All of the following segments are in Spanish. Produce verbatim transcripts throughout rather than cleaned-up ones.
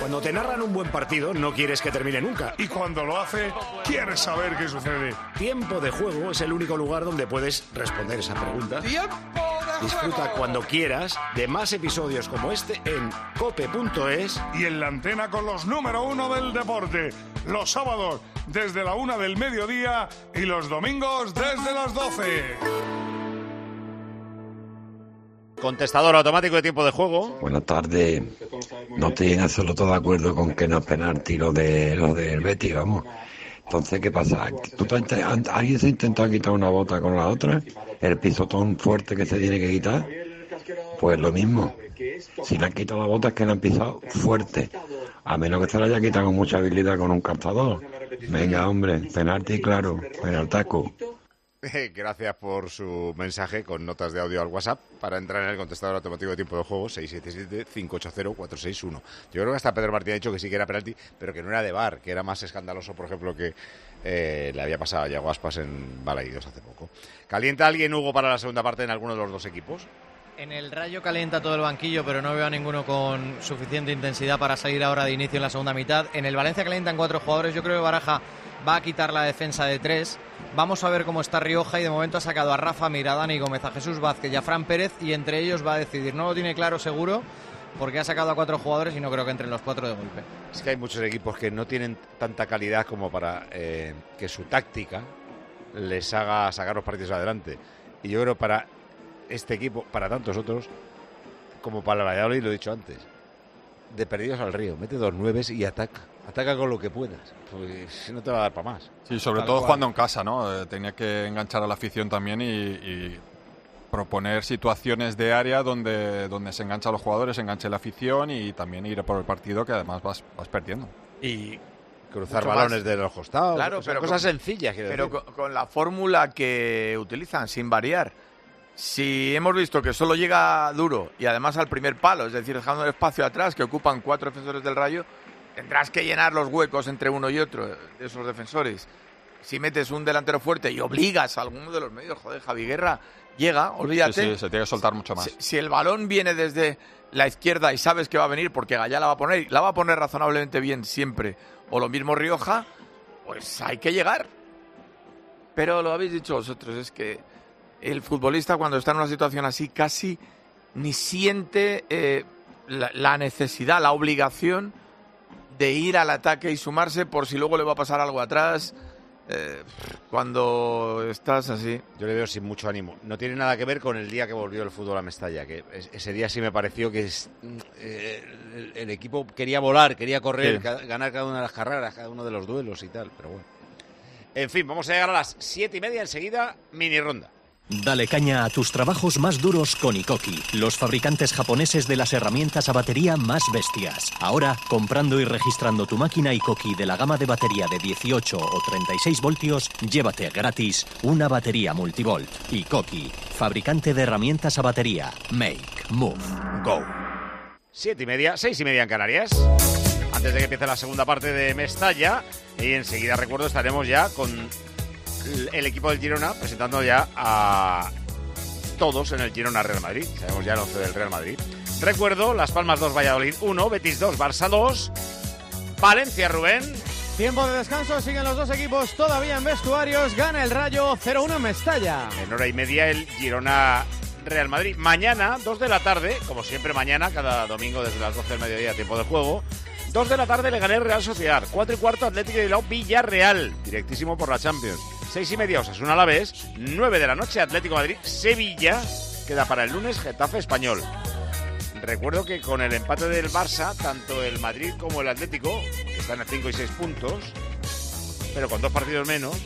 Cuando te narran un buen partido, no quieres que termine nunca. Y cuando lo hace, quieres saber qué sucede. Tiempo de Juego es el único lugar donde puedes responder esa pregunta. ¡Tiempo de Disfruta juego! cuando quieras de más episodios como este en cope punto es. Y en la antena con los número uno del deporte. Los sábados desde la una del mediodía y los domingos desde las doce. Contestador automático de tiempo de juego. Buenas tardes. No estoy en absoluto de acuerdo con que no es penalti lo de lo del Betis, vamos. Entonces, ¿qué pasa? ¿Tú te, ¿Alguien se ha intentado quitar una bota con la otra? ¿El pisotón fuerte que se tiene que quitar? Pues lo mismo. Si le han quitado la bota es que le han pisado fuerte. A menos que se la haya quitado con mucha habilidad con un captador. Venga, hombre, penalti claro, penaltaco. Gracias por su mensaje con notas de audio al WhatsApp para entrar en el contestador automático de tiempo de juego seis siete siete, cinco ocho cero, cuatro seis uno. Yo creo que hasta Pedro Martín ha dicho que sí que era penalti, pero que no era de V A R, que era más escandaloso, por ejemplo, que eh, le había pasado a Yago Aspas en Balaídos hace poco. ¿Calienta alguien, Hugo, para la segunda parte en alguno de los dos equipos? En el Rayo calienta todo el banquillo, pero no veo a ninguno con suficiente intensidad para salir ahora de inicio en la segunda mitad. En el Valencia calientan cuatro jugadores. Yo creo que Baraja va a quitar la defensa de tres. Vamos a ver cómo está Rioja y de momento ha sacado a Rafa Mir, a Dani Gómez, a Jesús Vázquez y a Fran Pérez y entre ellos va a decidir. No lo tiene claro seguro porque ha sacado a cuatro jugadores y no creo que entren los cuatro de golpe. Es que hay muchos equipos que no tienen tanta calidad como para eh, que su táctica les haga sacar los partidos adelante. Y yo creo para este equipo, para tantos otros, como para el Valladolid, lo he dicho antes, de perdidos al río, mete dos nueves y ataca. Ataca con lo que puedas, porque si no te va a dar para más. Sí, sobre Tal todo cual. jugando en casa, ¿no? Eh, tenía que enganchar a la afición también y, y proponer situaciones de área donde, donde se engancha a los jugadores, se enganche la afición y también ir por el partido que además vas, vas perdiendo. Y cruzar Mucho balones más. de los costados, Claro, cosas, pero cosas con- sencillas. quiero Pero decir. con, con la fórmula que utilizan, sin variar. Si hemos visto que solo llega duro y además al primer palo, es decir, dejando el espacio atrás que ocupan cuatro defensores del Rayo, tendrás que llenar los huecos entre uno y otro de esos defensores. Si metes un delantero fuerte y obligas a alguno de los medios, joder, Javi Guerra llega, olvídate. Sí, sí, se tiene que soltar mucho más. Si, si el balón viene desde la izquierda y sabes que va a venir porque Gallá la va a poner, y la va a poner razonablemente bien siempre, o lo mismo Rioja, pues hay que llegar. Pero lo habéis dicho vosotros, es que el futbolista cuando está en una situación así casi ni siente eh, la, la necesidad, la obligación de ir al ataque y sumarse por si luego le va a pasar algo atrás. Eh, cuando estás así. Yo le veo sin mucho ánimo. No tiene nada que ver con el día que volvió el fútbol a Mestalla, que es- ese día sí me pareció que es, eh, el, el equipo quería volar, quería correr, Sí. ca- ganar cada una de las carreras, cada uno de los duelos y tal, pero bueno. En fin, vamos a llegar a las siete y media enseguida, mini ronda. Dale caña a tus trabajos más duros con Ikoki, los fabricantes japoneses de las herramientas a batería más bestias. Ahora, comprando y registrando tu máquina Ikoki de la gama de batería de dieciocho o treinta y seis voltios, llévate gratis una batería multivolt. Ikoki, fabricante de herramientas a batería. Make, move, go. Siete y media, seis y media en Canarias. Antes de que empiece la segunda parte de Mestalla, y enseguida recuerdo estaremos ya con el equipo del Girona presentando ya a todos en el Girona Real Madrid. Sabemos ya el once del Real Madrid. Recuerdo, Las Palmas dos, Valladolid uno, Betis dos, Barça dos, Valencia, Rubén. Tiempo de descanso, siguen los dos equipos todavía en vestuarios, gana el Rayo cero uno en Mestalla. En hora y media el Girona Real Madrid. Mañana, dos de la tarde, como siempre mañana, cada domingo desde las doce del mediodía, tiempo de juego. dos de la tarde le gané Real Sociedad. cuatro y cuarto Atlético de Bilbao Villarreal, directísimo por la Champions. seis y media Osasuna Alavés. nueve de la noche Atlético de Madrid Sevilla. Queda para el lunes Getafe Español. Recuerdo que con el empate del Barça, tanto el Madrid como el Atlético, que están a cinco y seis puntos, pero con dos partidos menos,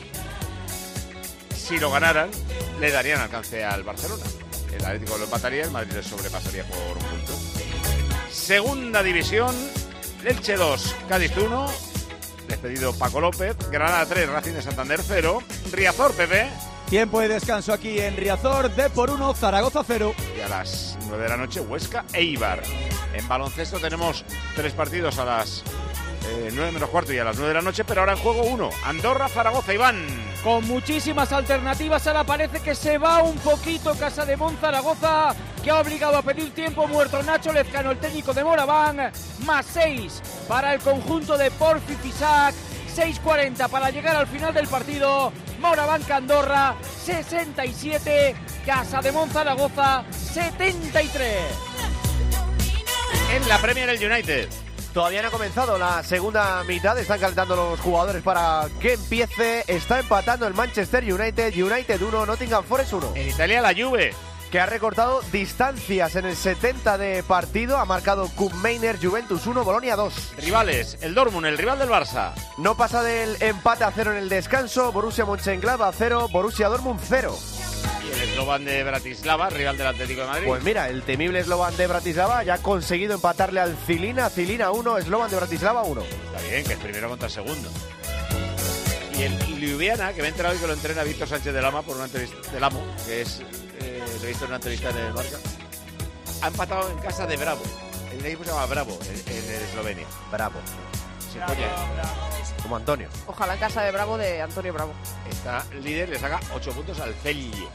si lo ganaran, le darían alcance al Barcelona. El Atlético lo empataría, el Madrid le sobrepasaría por un punto. Segunda división, Elche dos, Cádiz uno, despedido Paco López, Granada tres, Racing de Santander cero, Riazor, Pepe. Tiempo de descanso aquí en Riazor, D por uno, Zaragoza cero. Y a las nueve de la noche, Huesca, Eibar. En baloncesto tenemos tres partidos a las eh, nueve menos cuarto y a las nueve de la noche, pero ahora en juego uno, Andorra, Zaragoza, Iván. Con muchísimas alternativas, ahora parece que se va un poquito Casa de Mon Zaragoza, que ha obligado a pedir tiempo muerto Nacho Lezcano, el técnico de Moraván, más seis para el conjunto de Porfi Fisac, seis cuarenta para llegar al final del partido. Moraván Candorra, sesenta y siete, Casademont Zaragoza, setenta y tres. En la Premier el United. Todavía no ha comenzado la segunda mitad, están calentando los jugadores para que empiece. Está empatando el Manchester United, United uno, Nottingham Forest uno. En Italia la Juve, que ha recortado distancias en el setenta de partido, ha marcado Koopmeiners, Juventus uno, Bolonia dos. Rivales, el Dortmund, el rival del Barça. No pasa del empate a cero en el descanso, Borussia Mönchengladbach cero, Borussia Dortmund cero. Y el Slovan de Bratislava, rival del Atlético de Madrid. Pues mira, el temible Slovan de Bratislava ya ha conseguido empatarle al Cilina, Cilina uno, Slovan de Bratislava uno. Está bien, que es primero contra segundo. Y el Ljubljana, que me he enterado y que lo entrena Víctor Sánchez del Ama por una entrevista del Amo, que es, eh, lo he visto en una entrevista en el Marca, ha empatado en casa de Bravo. El equipo se llama Bravo, en, en Eslovenia. Bravo. Sí, coña. Como Antonio. Ojalá en casa de Bravo de Antonio Bravo. Está líder, le saca ocho puntos al Celje.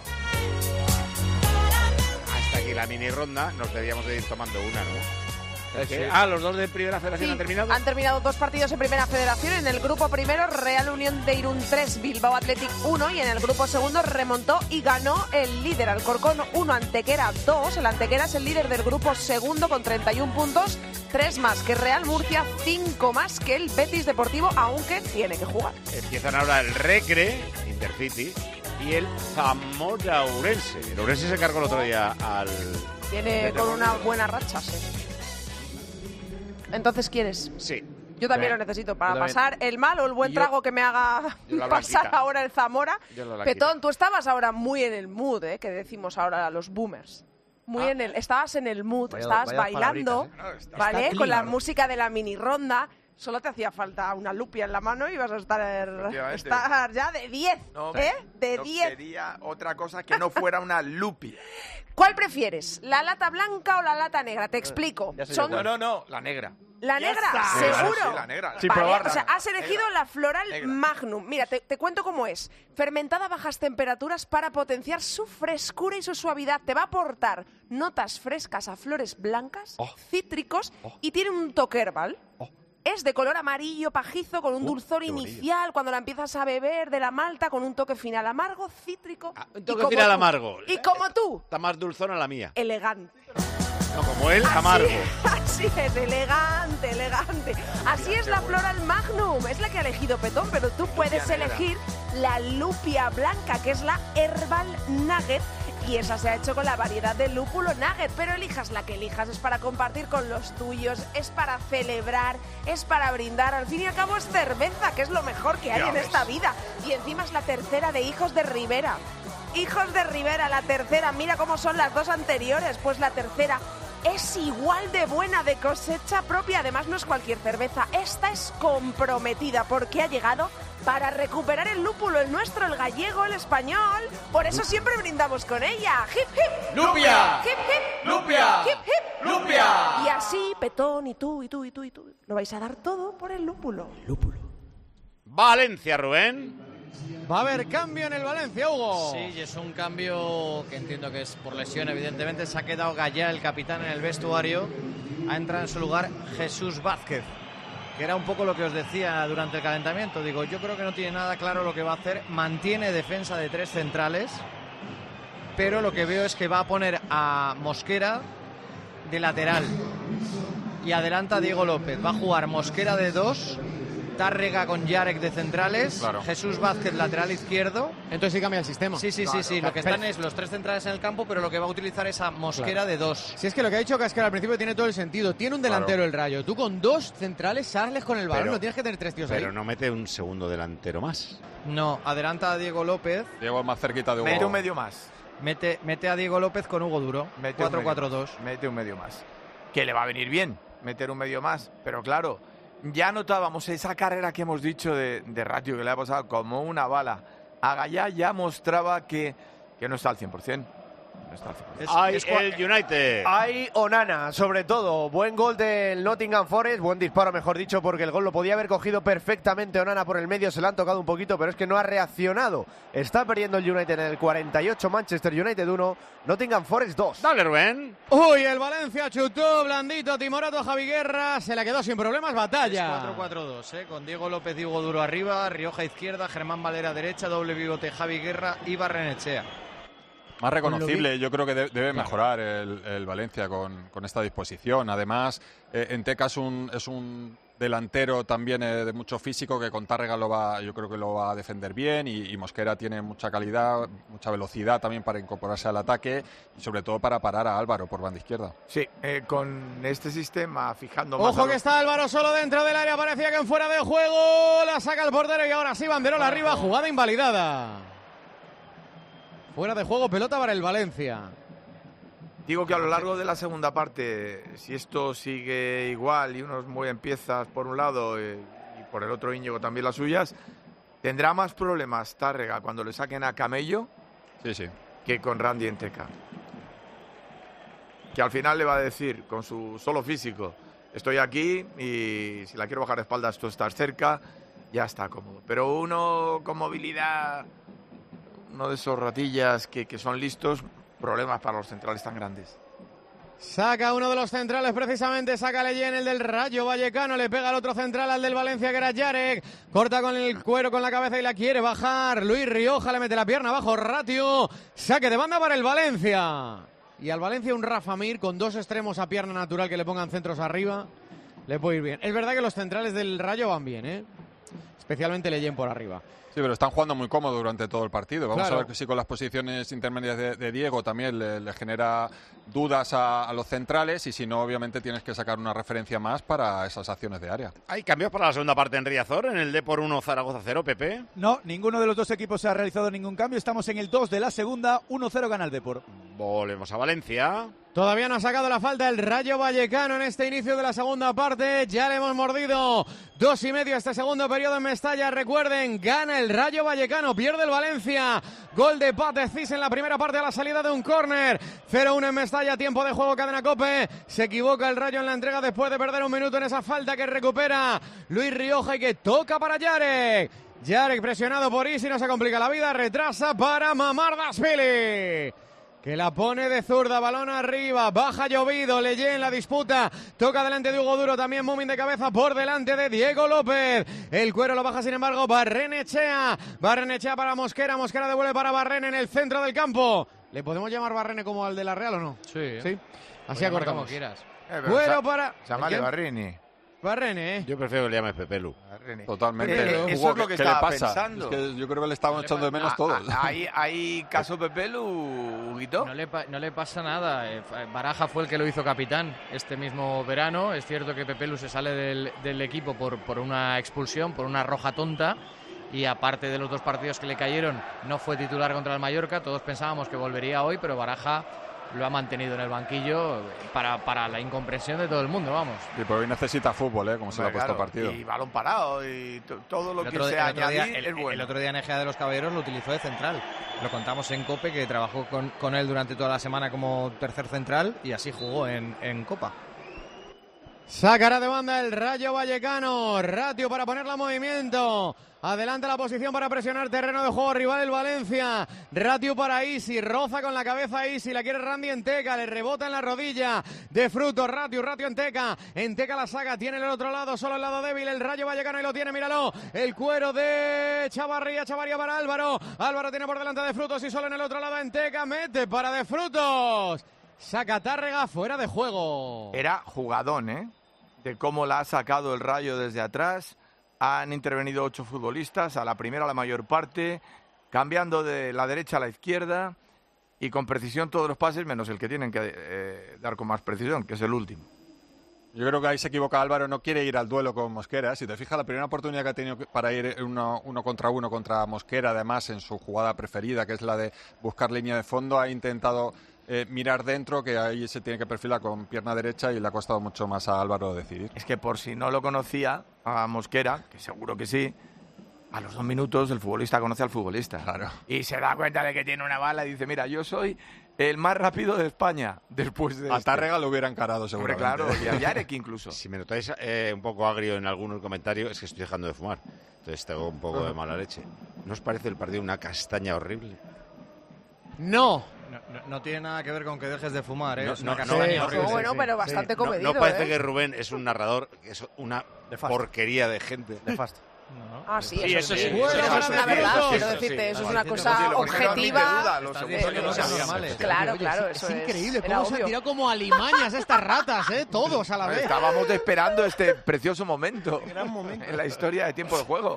Hasta aquí la mini ronda, nos debíamos de ir tomando una, ¿no? Sí. Ah, los dos de Primera Federación Sí, han terminado. Han terminado dos partidos en Primera Federación. En el grupo primero, Real Unión de Irún tres, Bilbao Athletic uno. Y en el grupo segundo remontó y ganó el líder Alcorcón uno, Antequera dos. El Antequera es el líder del grupo segundo con treinta y un puntos, tres más que Real Murcia, cinco más que el Betis Deportivo, aunque tiene que jugar. Empiezan ahora el Recre, Intercity, y el Zamora Ourense. El Ourense se cargó el otro día al... Tiene con una buena racha, sí. Entonces, ¿quieres? Sí. Yo también sí. lo necesito para pasar el mal o el buen yo, trago que me haga pasar ahora el Zamora. Petón, tú estabas ahora muy en el mood, ¿eh? Que decimos ahora los boomers. Muy ah. en el, estabas en el mood, vaya, estabas vaya bailando, ¿eh? No, está, ¿vale? Está con la música de la mini ronda. Solo te hacía falta una lupia en la mano y ibas a estar, estar ya de diez, no, ¿eh? De no diez. Quería otra cosa que no fuera una lupia. ¿Cuál prefieres? ¿La lata blanca o la lata negra? Te explico. Son... No, no, no, la negra. ¿La negra? ¿Seguro? Sí, la negra. Sin vale, probarla. O sea, has elegido negra. La Floral negra. Magnum. Mira, te, te cuento cómo es. Fermentada a bajas temperaturas para potenciar su frescura y su suavidad. Te va a aportar notas frescas a flores blancas, oh. cítricos oh. y tiene un toque herbal. Oh. Es de color amarillo pajizo con un uh, dulzor inicial cuando la empiezas a beber de la malta con un toque final amargo, cítrico. Ah, un toque final tú. amargo. Y como tú. Está más dulzona la mía. Elegante. No, como él, así, amargo. Así es, elegante, elegante. Así Mira, es la bueno. Floral Magnum. Es la que ha elegido Petón, pero tú puedes elegir la Lupia Blanca, que es la Herbal Nugget. Y esa se ha hecho con la variedad de lúpulo nugget, pero elijas la que elijas, es para compartir con los tuyos, es para celebrar, es para brindar. Al fin y al cabo es cerveza, que es lo mejor que hay ya en ves. esta vida. Y encima es la tercera de Hijos de Rivera. Hijos de Rivera, la tercera, mira cómo son las dos anteriores. Pues la tercera es igual de buena, de cosecha propia. Además no es cualquier cerveza, esta es comprometida porque ha llegado para recuperar el lúpulo, el nuestro, el gallego, el español. Por eso siempre brindamos con ella. ¡Hip, hip! ¡Lupia! ¡Hip, hip! ¡Lupia! ¡Hip, hip! ¡Lupia! Y así, Petón, y tú, y tú, y tú, y tú, lo vais a dar todo por el lúpulo. El lúpulo. Valencia, Rubén. Va a haber cambio en el Valencia, Hugo. Sí, y es un cambio que entiendo que es por lesión, evidentemente. Se ha quedado Gallá, el capitán, en el vestuario. Ha entrado en su lugar Jesús Vázquez, que era un poco lo que os decía durante el calentamiento. Digo, yo creo que no tiene nada claro lo que va a hacer. Mantiene defensa de tres centrales, pero lo que veo es que va a poner a Mosquera de lateral y adelanta a Diego López. Va a jugar Mosquera de dos, Tárrega con Yarek de centrales, claro. Jesús Vázquez lateral izquierdo. Entonces sí cambia el sistema. Sí, sí, claro, sí, sí. Claro. Lo que están es los tres centrales en el campo, pero lo que va a utilizar es a Mosquera claro. de dos. Si es que lo que ha dicho Cascara al principio tiene todo el sentido. Tiene un delantero claro. el Rayo. Tú con dos centrales sales con el balón, no tienes que tener tres tíos pero ahí. Pero no mete un segundo delantero más. No, adelanta a Diego López. Diego más cerquita de Hugo. Mete un medio más. Mete, mete a Diego López con Hugo Duro. cuatro cuatro dos. Mete un medio más. Que le va a venir bien meter un medio más, pero claro, ya notábamos esa carrera que hemos dicho de, de Ratio, que le ha pasado como una bala. A Gallá ya mostraba que, que no está al cien por ciento. está al cien por ciento. Hay el United. Hay Onana, sobre todo. Buen gol del Nottingham Forest, buen disparo, mejor dicho, porque el gol lo podía haber cogido perfectamente Onana por el medio, se le han tocado un poquito, pero es que no ha reaccionado. Está perdiendo el United en el cuarenta y ocho, Manchester United uno, Nottingham Forest dos. Dale, Rubén. Uy, el Valencia chutó, blandito, timorato a Javi Guerra, se la quedó sin problemas, batalla. cuatro cuatro dos, ¿eh? Con Diego López y Hugo Duro arriba, Rioja izquierda, Germán Valera derecha, doble pivote Javi Guerra y Barrenechea. Más reconocible, yo creo que de, debe mejorar el, el Valencia con, con esta disposición. Además, eh, Enteca es un, es un delantero también eh, de mucho físico que con Tárrega lo va, yo creo que lo va a defender bien y, y Mosquera tiene mucha calidad, mucha velocidad también para incorporarse al ataque y sobre todo para parar a Álvaro por banda izquierda. Sí, eh, con este sistema fijando más. Ojo que los... está Álvaro solo dentro del área, parecía que en fuera de juego la saca el portero y ahora sí Banderola arriba, jugada invalidada. Fuera de juego, pelota para el Valencia. Digo que a lo largo de la segunda parte, si esto sigue igual y unos mueven piezas por un lado eh, y por el otro Íñigo también las suyas, tendrá más problemas Tárrega cuando le saquen a Camello sí, sí. que con Randy Enteca. Que al final le va a decir con su solo físico, estoy aquí y si la quiero bajar de espaldas tú estás cerca, ya está cómodo. Pero uno con movilidad... uno de esos ratillas que, que son listos, problemas para los centrales tan grandes. Saca uno de los centrales precisamente, saca Leyen, el del Rayo Vallecano, le pega al otro central, al del Valencia que era Yarek, corta con el cuero con la cabeza y la quiere bajar, Luis Rioja le mete la pierna abajo, Ratio, saque de banda para el Valencia. Y al Valencia un Rafa Mir con dos extremos a pierna natural que le pongan centros arriba, le puede ir bien. Es verdad que los centrales del Rayo van bien, ¿eh? Especialmente Leyen por arriba. Sí, pero están jugando muy cómodo durante todo el partido. Vamos claro. a ver si con las posiciones intermedias de, de Diego también le, le genera dudas a, a los centrales y si no, obviamente tienes que sacar una referencia más para esas acciones de área. ¿Hay cambios para la segunda parte en Riazor, en el Depor uno, Zaragoza cero, Pepe? No, ninguno de los dos equipos ha realizado ningún cambio. Estamos en el dos de la segunda, uno cero gana el Depor. Volvemos a Valencia. Todavía no ha sacado la falta el Rayo Vallecano en este inicio de la segunda parte. Ya le hemos mordido dos y medio este segundo periodo en Mestalla. Recuerden, gana el Rayo Vallecano, pierde el Valencia. Gol de Pate Cis en la primera parte a la salida de un córner. cero uno en Mestalla, tiempo de juego, Cadena COPE. Se equivoca el Rayo en la entrega después de perder un minuto en esa falta que recupera Luis Rioja y que toca para Yarek. Yarek presionado por Isi, no se complica la vida, retrasa para Mamardashvili, que la pone de zurda, balón arriba, baja Llovido, Leyen en la disputa, toca delante de Hugo Duro, también Mumin de cabeza por delante de Diego López, el cuero lo baja sin embargo Barrenechea, Barrenechea para Mosquera, Mosquera devuelve para Barrene en el centro del campo. ¿Le podemos llamar Barrene como al de la Real o no? Sí. Sí. Así acordamos. Como quieras. Eh, Cuero para... Llámale Barrini. Barrene, ¿eh? Yo prefiero que le llames Pepelu. Totalmente. Pero, eso es lo que ¿Qué estaba le pasa? pensando. Es que yo creo que le estamos echando de menos a, todos. a, ¿Hay, ¿Hay caso Pepelu, Huguito? No le, no le pasa nada. Baraja fue el que lo hizo capitán este mismo verano. Es cierto que Pepelu se sale del, del equipo por, por una expulsión, por una roja tonta. Y aparte de los dos partidos que le cayeron, no fue titular contra el Mallorca. Todos pensábamos que volvería hoy, pero Baraja lo ha mantenido en el banquillo para, para la incomprensión de todo el mundo, vamos. Y pero hoy necesita fútbol, ¿eh? Como se le ha puesto claro, partido. Y balón parado y t- todo lo El que otro, sea el otro día, añadir el, es bueno. el otro día Nejea de los Caballeros lo utilizó de central. Lo contamos en COPE, que trabajó con, con él durante toda la semana como tercer central y así jugó en, en Copa. Sacará de banda el Rayo Vallecano. Ratio para ponerla en movimiento. Adelanta la posición para presionar terreno de juego rival el Valencia. Ratio para Isi. Roza con la cabeza Isi. La quiere Randy Enteca. Le rebota en la rodilla. De fruto. Ratio. Ratio Enteca. Enteca la saca. Tiene el otro lado. Solo el lado débil. El Rayo Vallecano y lo tiene. Míralo. El cuero de Chavarría. Chavarría para Álvaro. Álvaro tiene por delante de frutos y solo en el otro lado Enteca. Mete para de frutos. Saca Tárrega fuera de juego. Era jugadón, ¿eh? De cómo la ha sacado el Rayo desde atrás. Han intervenido ocho futbolistas, a la primera la mayor parte, cambiando de la derecha a la izquierda y con precisión todos los pases, menos el que tienen que eh, dar con más precisión, que es el último. Yo creo que ahí se equivoca Álvaro, no quiere ir al duelo con Mosquera. Si te fijas, la primera oportunidad que ha tenido para ir uno, uno contra uno contra Mosquera, además en su jugada preferida, que es la de buscar línea de fondo, ha intentado eh, mirar dentro, que ahí se tiene que perfilar con pierna derecha y le ha costado mucho más a Álvaro decidir. Es que por si no lo conocía, a Mosquera, que seguro que sí, A los dos minutos el futbolista conoce al futbolista. Claro. Y se da cuenta de que tiene una bala y dice, mira, yo soy el más rápido de España. Después de A este. Tárrega lo hubiera encarado Hombre, seguramente. claro, y a Yarek incluso. Si me notáis eh, un poco agrio en algunos comentarios, es que estoy dejando de fumar. Entonces tengo un poco de mala leche. ¿No os parece el partido una castaña horrible? No. No, no, no tiene nada que ver con que dejes de fumar, ¿eh? No, Es una no, castaña no, horrible. No, bueno, pero bastante No, comedido, no parece ¿eh? que Rubén es un narrador, que es una Nefasto. porquería de gente. Nefasto. Ah, sí, Sí, eso, eso sí. sí, Eso, eso eso sí, es eso una sí, verdad, eso sí, quiero eso decirte, sí. eso es Vale, una sí, cosa sí, lo que no admite objetiva. duda, lo segundo que no se llama. Claro, claro, es, eso es increíble era cómo se obvio. ha tirado como alimañas estas ratas, ¿eh? Todos a la vez. Estábamos esperando este precioso momento, Gran momento. en la historia de tiempo de juego.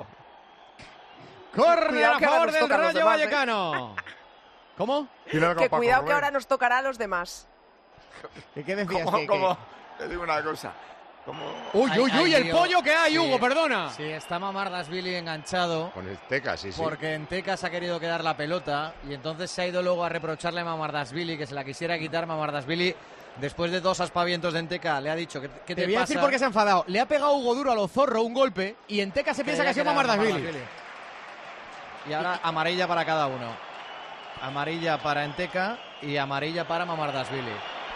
Córner Cuidado a que ahora favor nos del tocan los Rayo demás, ¿eh? Vallecano. ¿Cómo? Tíralo con Que Paco, cuidado que Rubén. ahora nos tocará a los demás. ¿Qué, qué decías? ¿Cómo, Que- que- cómo? Te digo una cosa. ¿Cómo? Uy, Hay- uy, uy, hay el lío. pollo que hay, Sí. Hugo, perdona. Sí, está Mamardashvili enganchado. Con el Teca, sí, sí. Porque en Teca se ha querido quedar la pelota y entonces se ha ido luego a reprocharle a Mamardashvili que se la quisiera quitar. Mamardashvili, después de dos aspavientos de Enteca, le ha dicho que, que Te te voy a pasa. decir por qué se ha enfadado. Le ha pegado Hugo Duro a lo zorro un golpe y en Teca se piensa que ha sido Creía era Mamardashvili. Y ahora amarilla para cada uno. Amarilla para Enteca y amarilla para Mamardashvili.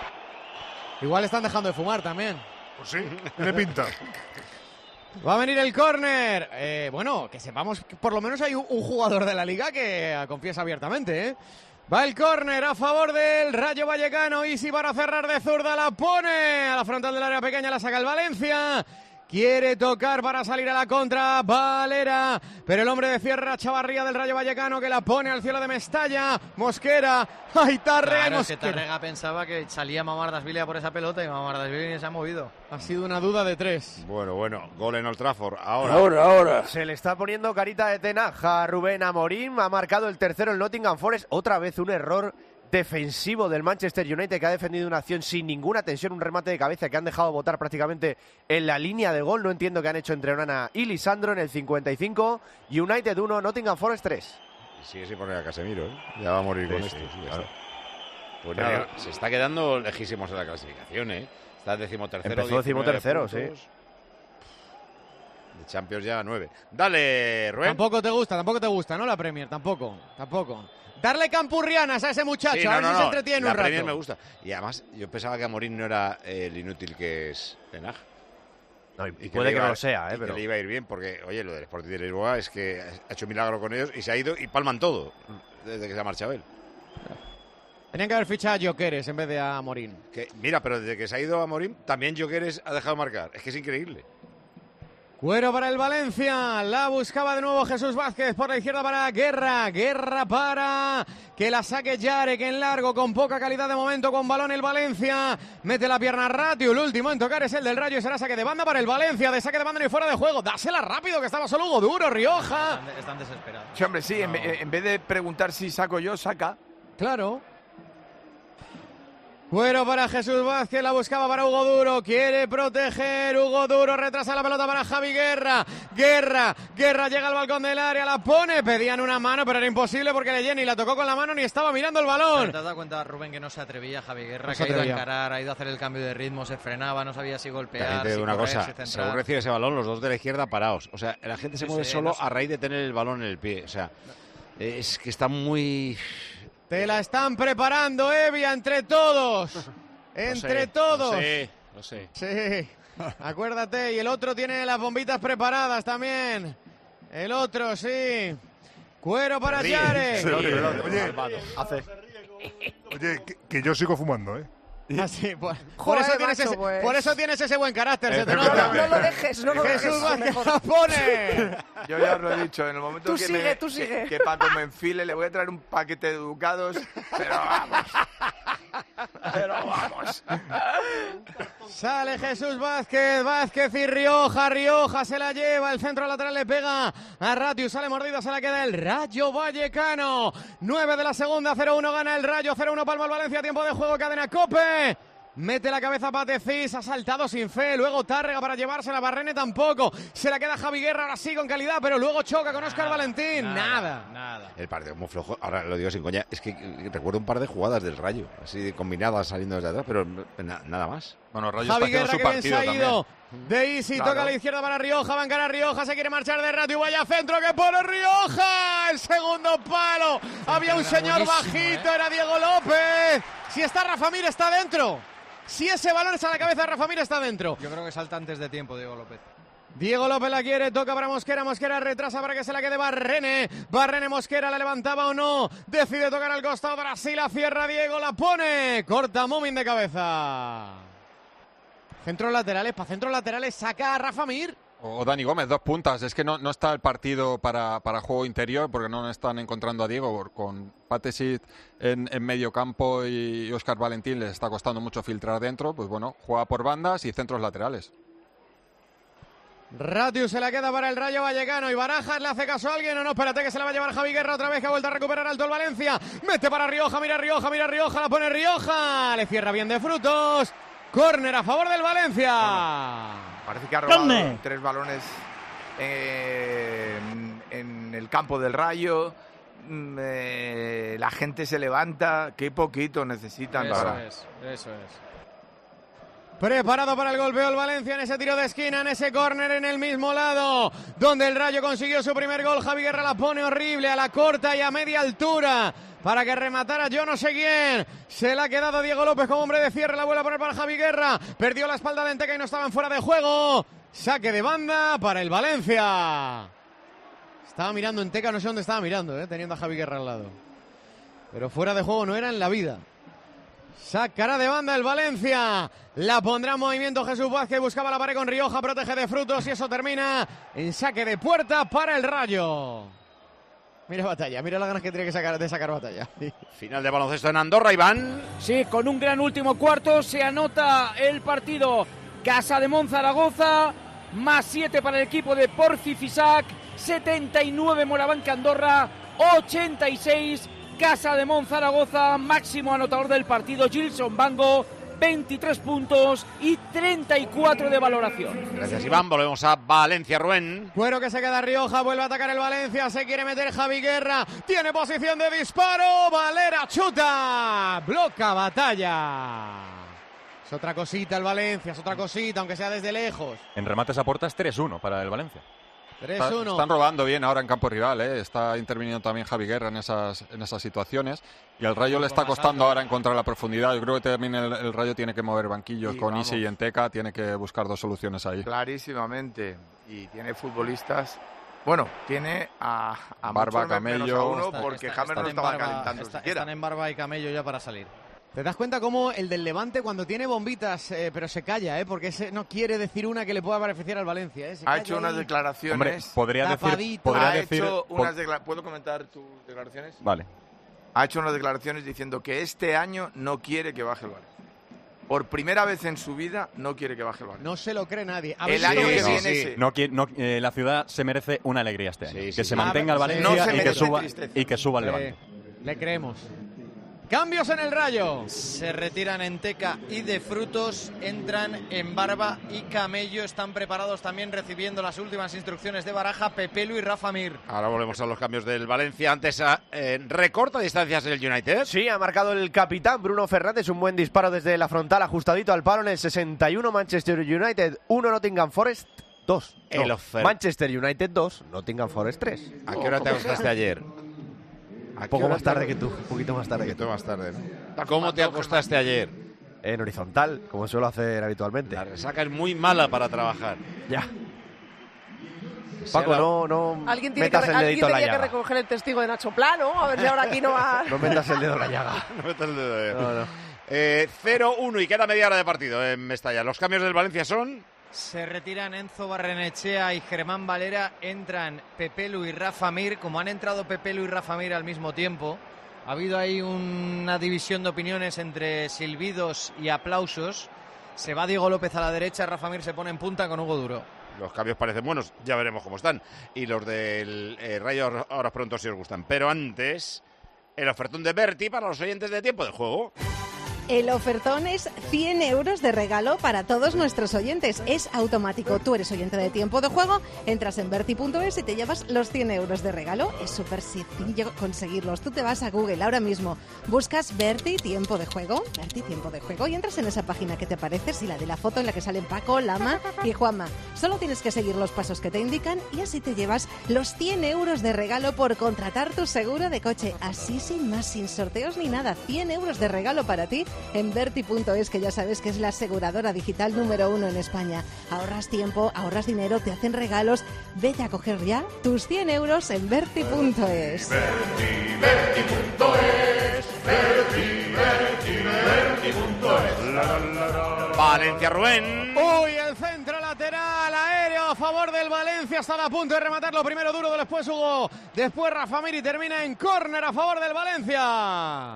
Igual están dejando de fumar también. Pues sí, tiene pinta. Va a venir el córner. Eh, bueno, que sepamos que por lo menos hay un, un jugador de la liga que eh, confiesa abiertamente, ¿eh? Va el córner a favor del Rayo Vallecano. Isi para cerrar de zurda, la pone a la frontal del área pequeña, la saca el Valencia. Quiere tocar para salir a la contra Valera, pero el hombre de cierre, Chavarría del Rayo Vallecano, que la pone al cielo de Mestalla. Mosquera, ¡ay, Tárrega! Claro, y es que Mosquera! Tárrega pensaba que salía Mamardashvili a por esa pelota y Mamardashvili se ha movido. Ha sido una duda de tres. Bueno, bueno, gol en Old Trafford. Ahora. Ahora, ahora. Se le está poniendo carita de tenaja a Rubén Amorim. Ha marcado el tercero el Nottingham Forest. Otra vez un error defensivo del Manchester United, que ha defendido una acción sin ninguna tensión, un remate de cabeza que han dejado botar prácticamente en la línea de gol. No entiendo qué han hecho entre Onana y Lisandro en el cincuenta y cinco. United uno, Nottingham Forest tres. Y sigue sin poner a Casemiro, ¿eh? Ya va a morir Sí, con sí, esto. sí, ya claro. está. Pues nada, se está quedando lejísimos en la clasificación, ¿eh? Está decimotercero. Empezó decimotercero, sí. De Champions ya nueve. Dale, Rubén. Tampoco te gusta, tampoco te gusta, ¿no? La Premier, tampoco, tampoco. Darle campurrianas a ese muchacho, Sí, a no, ver no, si no, se entretiene la un rato. Premier me gusta. Y además, yo pensaba que Amorim no era eh, el inútil que es Ten Hag. No, y Y puede le que iba- no lo sea, ¿eh? y Pero que le iba a ir bien, porque, oye, lo del Sporting de Lisboa es que ha hecho un milagro con ellos y se ha ido y palman todo desde que se ha marchado él. Tenían que haber fichado a Jokeres en vez de a Morín. Que, mira, pero desde que se ha ido Amorim, también Jokeres ha dejado de marcar. Es que es increíble. Cuero para el Valencia, la buscaba de nuevo Jesús Vázquez por la izquierda para Guerra, Guerra para que la saque Yarek en largo con poca calidad de momento con balón el Valencia, mete la pierna Ratio, el último en tocar es el del Rayo y será saque de banda para el Valencia, de saque de banda y fuera de juego, dásela rápido que estaba solo Hugo Duro, Rioja. Están, están desesperados. Sí, hombre, sí, en, No. ve- en vez de preguntar si saco yo, saca. Claro. Cuero para Jesús Vázquez, la buscaba para Hugo Duro, quiere proteger, Hugo Duro retrasa la pelota para Javi Guerra, Guerra, Guerra llega al balcón del área, la pone, pedían una mano pero era imposible porque Leyeni la tocó con la mano ni estaba mirando el Pero balón. ¿te has dado cuenta, Rubén, que no se atrevía Javi Guerra, No que se ha ido a atrevía. encarar, ha ido a hacer el cambio de ritmo, se frenaba, no sabía si golpear, También te si digo una correr, cosa, si centrar. según recibe ese balón, los dos de la izquierda parados. O sea, la gente se Sí, mueve sí, solo no sé. a raíz de tener el balón en el pie. O sea, es que está muy... Te la están preparando, Evia, entre todos. Lo Entre sé, todos. Lo sé, lo sé. Sí, acuérdate. Y el otro tiene las bombitas preparadas también. El otro, sí. Cuero para Ríe, Yarek. se ríe, Oye, malvado. hace. Oye, que, que yo sigo fumando, ¿eh? Ah, sí, por, por Joder, eso tienes macho, ese, pues. por eso tienes ese buen carácter, se te No, nota. no, no lo dejes, no lo Jesús dejes. Vázquez mejor. la pone. Yo ya os lo he dicho, en el momento Tú que, sigue, me, tú que- sigue. que Paco me enfile, le voy a traer un paquete de ducados, pero vamos. Pero vamos. Sale Jesús Vázquez, Vázquez y Rioja, Rioja se la lleva, el centro lateral le pega a Ratio, sale mordido, se la queda el Rayo Vallecano. nueve de la segunda, cero uno gana el Rayo, cero uno palma el Valencia, tiempo de juego, cadena Cope. Mete la cabeza Patecís, ha saltado sin fe, luego Tárrega para llevarse la Barrene tampoco, se la queda Javi Guerra, ahora sí con calidad, pero luego choca con Óscar Valentín, nada. Nada. El partido muy flojo. Ahora lo digo sin coña. Es que recuerdo un par de jugadas del Rayo, así de combinadas saliendo desde atrás, pero na- nada más. Bueno, Rayo Javi está haciendo Guerra, su que bien partido se ha ido. también. De Isi, Claro. toca a la izquierda para Rioja, va a encarar Rioja, se quiere marchar de rato y vaya centro que pone Rioja. El segundo palo. Había un Era señor buenísimo, bajito, ¿eh? era Diego López. Si está Rafa Mir, está dentro. Si ese balón es a la cabeza de Rafa Mir, está dentro. Yo creo que salta antes de tiempo, Diego López. Diego López la quiere, toca para Mosquera, Mosquera retrasa para que se la quede Barrene. Barrene, Mosquera, ¿la levantaba o no? Decide tocar al costado, Brasil, la cierra Diego, la pone. Corta Momin de cabeza. Centros laterales, para centros laterales saca a Rafa Mir. O Dani Gómez, dos puntas. Es que no, no está el partido para, para juego interior porque no están encontrando a Diego. Con Patesic en, en medio campo y Óscar Valentín les está costando mucho filtrar dentro. Pues bueno, juega por bandas y centros laterales. Ratiu se la queda para el Rayo Vallecano y Barajas le hace caso a alguien o no. Espérate que se la va a llevar Javi Guerra otra vez, que ha vuelto a recuperar alto el Valencia. Mete para Rioja, mira Rioja, mira Rioja, la pone Rioja. Le cierra bien de Frutos. Córner a favor del Valencia. Bueno, parece que ha robado ¿Dónde? tres balones eh, en, en el campo del Rayo. Mm, eh, la gente se levanta. Qué poquito necesitan Eso para... es, eso es. Preparado para el golpeo el Valencia en ese tiro de esquina, en ese córner en el mismo lado, donde el Rayo consiguió su primer gol. Javi Guerra la pone horrible a la corta y a media altura para que rematara yo no sé quién. Se la ha quedado Diego López como hombre de cierre, la vuelve a poner para Javi Guerra. Perdió la espalda de Enteca y no estaban fuera de juego. Saque de banda para el Valencia. Estaba mirando Enteca, no sé dónde estaba mirando, eh, teniendo a Javi Guerra al lado. Pero fuera de juego no era en la vida. Sacará de banda el Valencia. La pondrá en movimiento Jesús Vázquez. Buscaba la pared con Rioja. Protege de Frutos. Y eso termina en saque de puerta para el Rayo. Mira Batalla. Mira las ganas que tiene que sacar, de sacar Batalla. Final de baloncesto en Andorra, Iván. Sí, con un gran último cuarto se anota el partido. Casa de Zaragoza, más siete para el equipo de Porfi Fisac. setenta y nueve Moraván Andorra. ochenta y seis Casa de Zaragoza, máximo anotador del partido Gilson Bango, veintitrés puntos y treinta y cuatro de valoración. Gracias, Iván. Volvemos a Valencia, Rubén. Cuero que se queda Rioja, vuelve a atacar el Valencia, se quiere meter Javi Guerra, tiene posición de disparo, Valera chuta, bloca Batalla. Es otra cosita el Valencia, es otra cosita, aunque sea desde lejos. En remates a puerta es tres uno para el Valencia. tres Está- uno. están robando bien ahora en campo rival, ¿eh? Está interviniendo también Javi Guerra en esas, en esas situaciones. Y al Rayo le está costando ahora encontrar la profundidad. Yo creo que también el, el Rayo tiene que mover banquillos Sí, con vamos. Isi y Enteca. Tiene que buscar dos soluciones ahí. Clarísimamente. Y tiene futbolistas... Bueno, tiene a, a Barba, muchos menos Camello. a uno Está- porque está- Hammer están no en estaba barba- calentando está- siquiera. Están en Barba y Camello ya para salir. ¿Te das cuenta cómo el del Levante cuando tiene bombitas, eh, pero se calla, eh, porque ese no quiere decir una que le pueda beneficiar al Valencia? Eh, se Ha calla hecho unas ahí. declaraciones... Hombre, podría decir... Tapadito. Podría ha decir hecho po- unas decla- ¿Puedo comentar tus declaraciones? Vale. Ha hecho unas declaraciones diciendo que este año no quiere que baje el Valencia. Por primera vez en su vida no quiere que baje el Valencia. No se lo cree nadie. Ha El venido- año que sí, viene sí. sí. No, qui- no, eh, la ciudad se merece una alegría este año. Sí, que sí, se sí. mantenga el Ah, Valencia no se y, que merece suba, tristeza. y que suba el Eh, Levante. le creemos. Cambios en el Rayo. Se retiran Enteca y de Frutos, entran en Barba y Camello. Están preparados también recibiendo las últimas instrucciones de Baraja, Pepelu y Rafa Mir. Ahora volvemos a los cambios del Valencia. Antes a, eh, recorta distancias el United. Sí, ha marcado el capitán Bruno Fernández, un buen disparo desde la frontal, ajustadito al palo en el sesenta y uno, Manchester United uno, Nottingham Forest dos. El No, ofer- Manchester United dos, Nottingham Forest tres. ¿A qué hora te acostaste ayer? Un poco más tarde que tú, un poquito más tarde que tú. más tarde. ¿Cómo te acostaste ayer? En horizontal, como suelo hacer habitualmente. La resaca es muy mala para trabajar. Ya. Sea Paco, la- no, no Alguien, tiene que, metas re- el alguien dedito en la tenía que llaga. recoger el testigo de Nacho Plano. A ver si ahora aquí no va... No metas el dedo en la llaga. No metas el dedo, eh. No, no. Eh, cero uno y queda media hora de partido en Mestalla. Los cambios del Valencia son... Se retiran Enzo Barrenechea y Germán Valera. Entran Pepelu y Rafa Mir. Como han entrado Pepelu y Rafa Mir al mismo tiempo, ha habido ahí una división de opiniones entre silbidos y aplausos. Se va Diego López a la derecha, Rafa Mir se pone en punta con Hugo Duro. Los cambios parecen buenos, ya veremos cómo están. Y los del eh, Rayo ahora pronto si os gustan. Pero antes, el ofertón de Berti para los oyentes de Tiempo de Juego. El ofertón es cien euros de regalo para todos nuestros oyentes. Es automático. Tú eres oyente de Tiempo de Juego, entras en Berti punto es y te llevas los cien euros de regalo. Es súper sencillo conseguirlos. Tú te vas a Google ahora mismo, buscas Berti Tiempo de Juego, Berti Tiempo de Juego y entras en esa página que te parece, si la de la foto en la que salen Paco, Lama y Juanma. Solo tienes que seguir los pasos que te indican y así te llevas los cien euros de regalo por contratar tu seguro de coche. Así sin más, sin sorteos ni nada. cien euros de regalo para ti en Berti punto es, que ya sabes que es la aseguradora digital número uno en España. Ahorras tiempo, ahorras dinero, te hacen regalos. Vete a coger ya tus cien euros en Berti punto es. Berti, Berti punto es, Berti, Berti, Berti punto es. Valencia, Rubén. Uy, el centro lateral aéreo a favor del Valencia. Estaba a punto de rematarlo. Primero Duro, después Hugo, después Rafa Mir y termina en córner a favor del Valencia.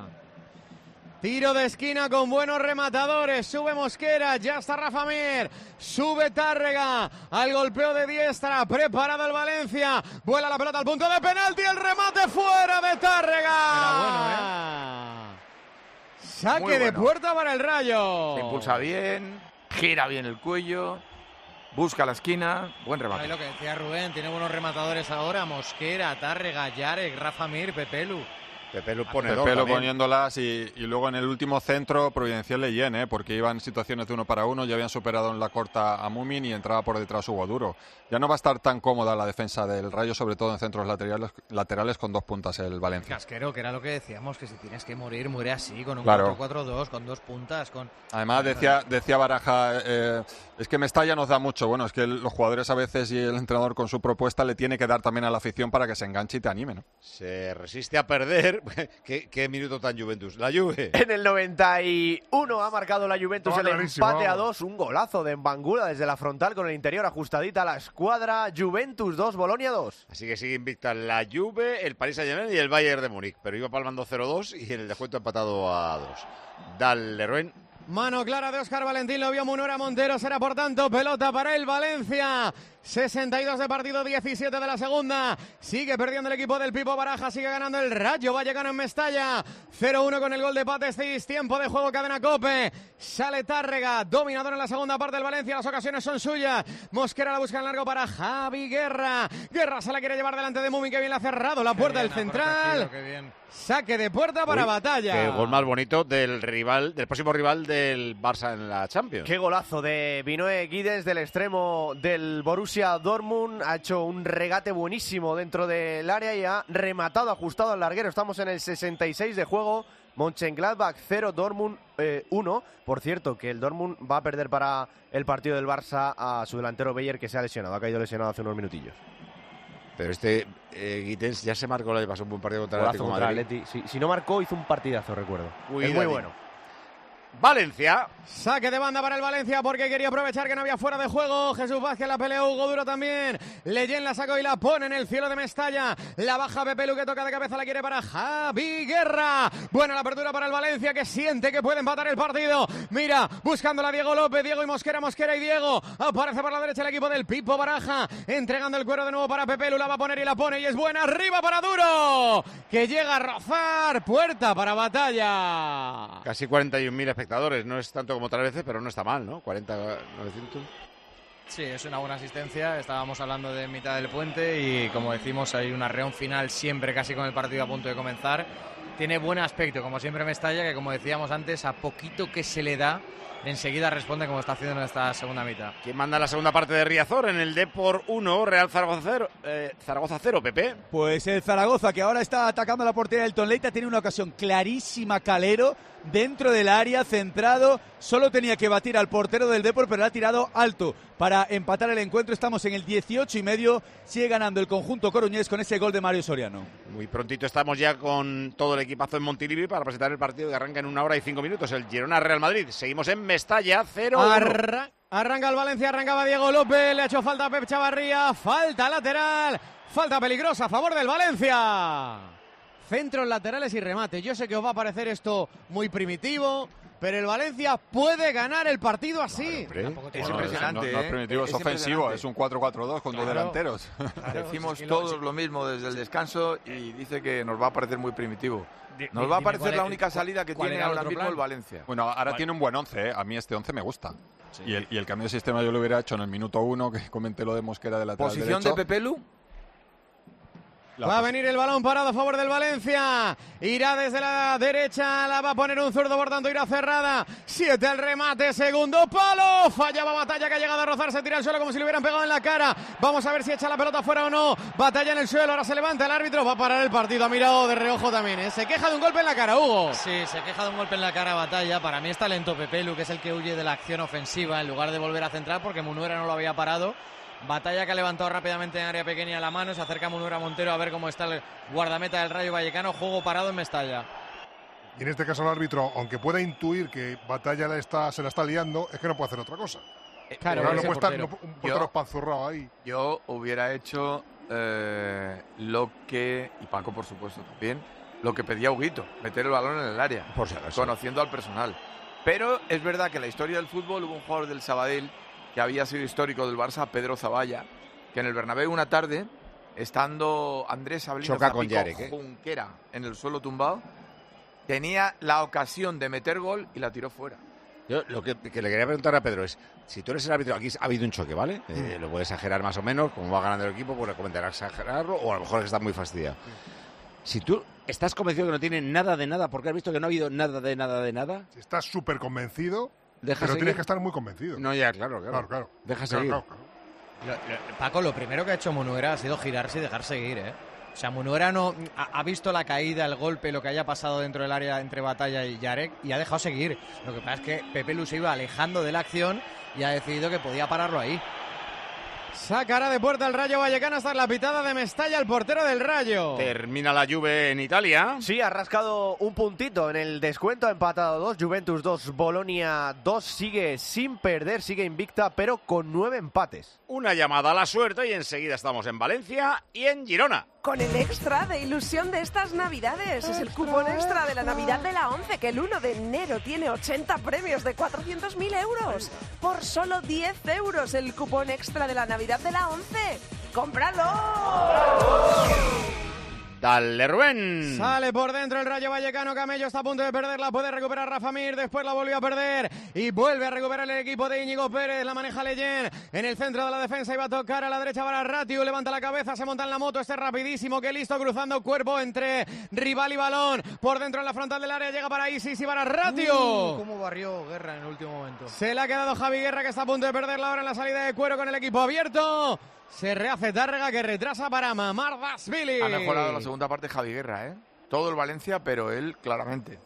Tiro de esquina con buenos rematadores. Sube Mosquera, ya está Rafa Mir. Sube Tárrega al golpeo de diestra. Preparado el Valencia. Vuela la pelota al punto de penalti. El remate fuera de Tárrega. Era bueno, ¿eh? Saque Muy bueno. de puerta para el Rayo. Se impulsa bien, gira bien el cuello, busca la esquina. Buen remate. Ahí lo que decía Rubén, tiene buenos rematadores ahora. Mosquera, Tárrega, Yarek, Rafa Mir, Pepelu. Pepelu ponedor Pepelu también. poniéndolas y, y luego en el último centro Providencial Leyen, ¿eh? Porque iban situaciones de uno para uno, ya habían superado en la corta a Mumin y entraba por detrás Hugo Duro. Ya no va a estar tan cómoda la defensa del Rayo, sobre todo en centros laterales, laterales con dos puntas el Valencia. Casquero, que era lo que decíamos, que si tienes que morir, muere así, con un Claro. cuatro cuatro dos, con dos puntas, con... Además decía, decía Baraja, eh, es que Mestalla nos da mucho. Bueno, es que los jugadores a veces y el entrenador con su propuesta le tiene que dar también a la afición para que se enganche y te anime, ¿no? Se resiste a perder. ¿Qué, qué minuto tan Juventus? La Juve. En el noventa y uno ha marcado la Juventus Oh, el clarísimo, empate a vamos. dos. Un golazo de Mbangula desde la frontal con el interior ajustadita a la escuadra. Juventus dos, Bolonia dos. Así que sigue invicta la Juve, el Paris Saint-Germain y el Bayern de Múnich. Pero iba palmando cero dos y en el descuento empatado a dos. Dale, Rubén. Mano clara de Óscar Valentín, lo vio Munera Montero, será por tanto pelota para el Valencia. sesenta y dos de partido, diecisiete de la segunda. Sigue perdiendo el equipo del Pipo Baraja, sigue ganando el Rayo Vallecano en Mestalla. cero uno con el gol de Patestis, tiempo de juego, cadena Cope. Sale Tárrega, dominador en la segunda parte del Valencia, las ocasiones son suyas. Mosquera la busca en largo para Javi Guerra. Guerra se la quiere llevar delante de Mumi, que bien le ha cerrado la puerta del central. Saque de puerta para Uy, Batalla. Qué gol más bonito del rival, del próximo rival del Barça en la Champions. Qué golazo de Binoe Guides del extremo del Borussia Dortmund. Ha hecho un regate buenísimo dentro del área y ha rematado ajustado al larguero. Estamos en el sesenta y seis de juego. Mönchengladbach cero, Dortmund eh, uno. Por cierto, que el Dortmund va a perder para el partido del Barça a su delantero Beyer, que se ha lesionado. Ha caído lesionado hace unos minutillos. Pero este eh, Guitens ya se marcó el año pasado un buen partido contra el Golazo Atlético de contra Madrid. Atleti. Si, si no marcó, hizo un partidazo, recuerdo. Uy, es muy Dani. bueno. Valencia. Saque de banda para el Valencia porque quería aprovechar que no había fuera de juego. Jesús Vázquez la peleó, Hugo Duro también. Leyen la sacó y la pone en el cielo de Mestalla. La baja Pepelu, que toca de cabeza, la quiere para Javi Guerra. Buena la apertura para el Valencia, que siente que puede empatar el partido. Mira, buscándola Diego López, Diego y Mosquera, Mosquera y Diego. Aparece por la derecha el equipo del Pipo Baraja. Entregando el cuero de nuevo para Pepelu, la va a poner y la pone y es buena. Arriba para Duro, que llega a rozar. Puerta para Batalla. Casi cuarenta y un mil espectadores. No es tanto como otras veces, pero no está mal, ¿no? cuarenta novecientos. Sí, es una buena asistencia. Estábamos hablando de mitad del puente y, como decimos, hay un arreón final siempre casi con el partido a punto de comenzar. Tiene buen aspecto, como siempre Mestalla, que como decíamos antes, a poquito que se le da, enseguida responde como está haciendo en esta segunda mitad. ¿Quién manda la segunda parte de Riazor en el Depor uno, Real Zaragoza cero, eh, Zaragoza cero, Pepe? Pues el Zaragoza, que ahora está atacando la portería del Tonleita, tiene una ocasión clarísima, Calero, dentro del área, centrado, solo tenía que batir al portero del Depor, pero lo ha tirado alto para empatar el encuentro. Estamos en el dieciocho y medio, sigue ganando el conjunto coruñés con ese gol de Mario Soriano. Muy prontito estamos ya con todo el equipazo en Montilivi para presentar el partido que arranca en una hora y cinco minutos, el Girona Real Madrid. Seguimos en Mestalla, cero uno. Arra arranca el Valencia, arrancaba Diego López, le ha hecho falta a Pep Chavarría, falta lateral, falta peligrosa a favor del Valencia. Centros laterales y remate. Yo sé que os va a parecer esto muy primitivo, pero el Valencia puede ganar el partido así. Es impresionante, no, no es ¿eh? primitivo, es, Es ofensivo, es un cuatro cuatro dos con Claro. dos delanteros. Claro, Decimos si todos lo mismo desde el descanso y dice que nos va a parecer muy primitivo. Di- Nos di- va a dime parecer cuál la es- única salida que cuál tiene era el ahora otro mismo plan. el Valencia. Bueno, ahora Vale. tiene un buen once, ¿eh? A mí este once me gusta. Y, el, y el cambio de sistema yo lo hubiera hecho en el minuto uno, que comenté lo de Mosquera de lateral Posición derecho. de Pepelu. La Va a pos- venir el balón parado a favor del Valencia. Irá desde la derecha, la va a poner un zurdo, por tanto irá cerrada. Siete al remate, segundo palo. Fallaba Batalla, que ha llegado a rozar, se tira al suelo como si le hubieran pegado en la cara. Vamos a ver si echa la pelota fuera o no. Batalla en el suelo, ahora se levanta el árbitro, va a parar el partido. Ha mirado de reojo también, ¿eh? Se queja de un golpe en la cara, Hugo. Sí, se queja de un golpe en la cara a Batalla. Para mí está lento Pepelu, que es el que huye de la acción ofensiva en lugar de volver a centrar porque Munuera no lo había parado. Batalla, que ha levantado rápidamente en área pequeña la mano. Se acerca Munuera Montero a ver cómo está el guardameta del Rayo Vallecano. Juego parado en Mestalla. Y en este caso el árbitro, aunque pueda intuir que Batalla la está, se la está liando, es que no puede hacer otra cosa. Claro, no ese puede estar portero. no- un portero Yo- espanzurrado ahí. Yo hubiera hecho eh, lo que, y Paco por supuesto también, lo que pedía Huguito, meter el balón en el área, Por si acaso. conociendo al personal. Pero es verdad que en la historia del fútbol hubo un jugador del Sabadell que había sido histórico del Barça, Pedro Zavalla, que en el Bernabéu una tarde, estando Andrés Avelino Choca con Zapico Yarek, ¿eh? Junquera en el suelo tumbado, tenía la ocasión de meter gol y la tiró fuera. Yo lo que, que le quería preguntar a Pedro es, si tú eres el árbitro, aquí ha habido un choque, ¿vale? Eh, lo puedes exagerar más o menos, como va ganando el equipo, pues recomendará exagerarlo, o a lo mejor es que está muy fastidiado. Si tú estás convencido que no tiene nada de nada, porque has visto que no ha habido nada de nada de nada, Si estás súper convencido, deja pero seguir. tienes que estar muy convencido. No, ya, claro, claro. Claro, claro. Deja Claro, seguir. claro, claro. Lo- lo- Paco, lo primero que ha hecho Munuera ha sido girarse y dejar seguir, ¿eh? O sea, Munuera no ha, ha visto la caída, el golpe, lo que haya pasado dentro del área entre Batalla y Yarek y ha dejado seguir. Lo que pasa es que Pepelu se iba alejando de la acción y ha decidido que podía pararlo ahí. Sacará de puerta el Rayo Vallecano hasta la pitada de Mestalla, el portero del Rayo. Termina la Juve en Italia. Sí, ha rascado un puntito en el descuento, ha empatado dos, Juventus dos, Bolonia dos, sigue sin perder, sigue invicta, pero con nueve empates. Una llamada a la suerte y enseguida estamos en Valencia y en Girona. Con el extra de ilusión de estas Navidades. Es el cupón extra de la Navidad de la once, que el uno de enero tiene ochenta premios de cuatrocientos mil euros. Por solo diez euros el cupón extra de la Navidad de la once. ¡Cómpralo! Dale, Rubén. Sale por dentro el Rayo Vallecano, Camello está a punto de perderla, puede recuperar Rafa Mir, después la volvió a perder y vuelve a recuperar el equipo de Íñigo Pérez, la maneja Leyen en el centro de la defensa y va a tocar a la derecha para Ratiu, levanta la cabeza, se monta en la moto, este rapidísimo, que listo, cruzando cuerpo entre rival y balón, por dentro en la frontal del área, llega para Isis y para Ratiu. Uh, ¿Cómo barrió Guerra en el último momento? Se le ha quedado Javi Guerra, que está a punto de perderla ahora en la salida de cuero con el equipo abierto. Se rehace Tárrega, que retrasa para Mamardashvili. Ha mejorado la segunda parte Javi Guerra, ¿eh? Todo el Valencia, pero él claramente.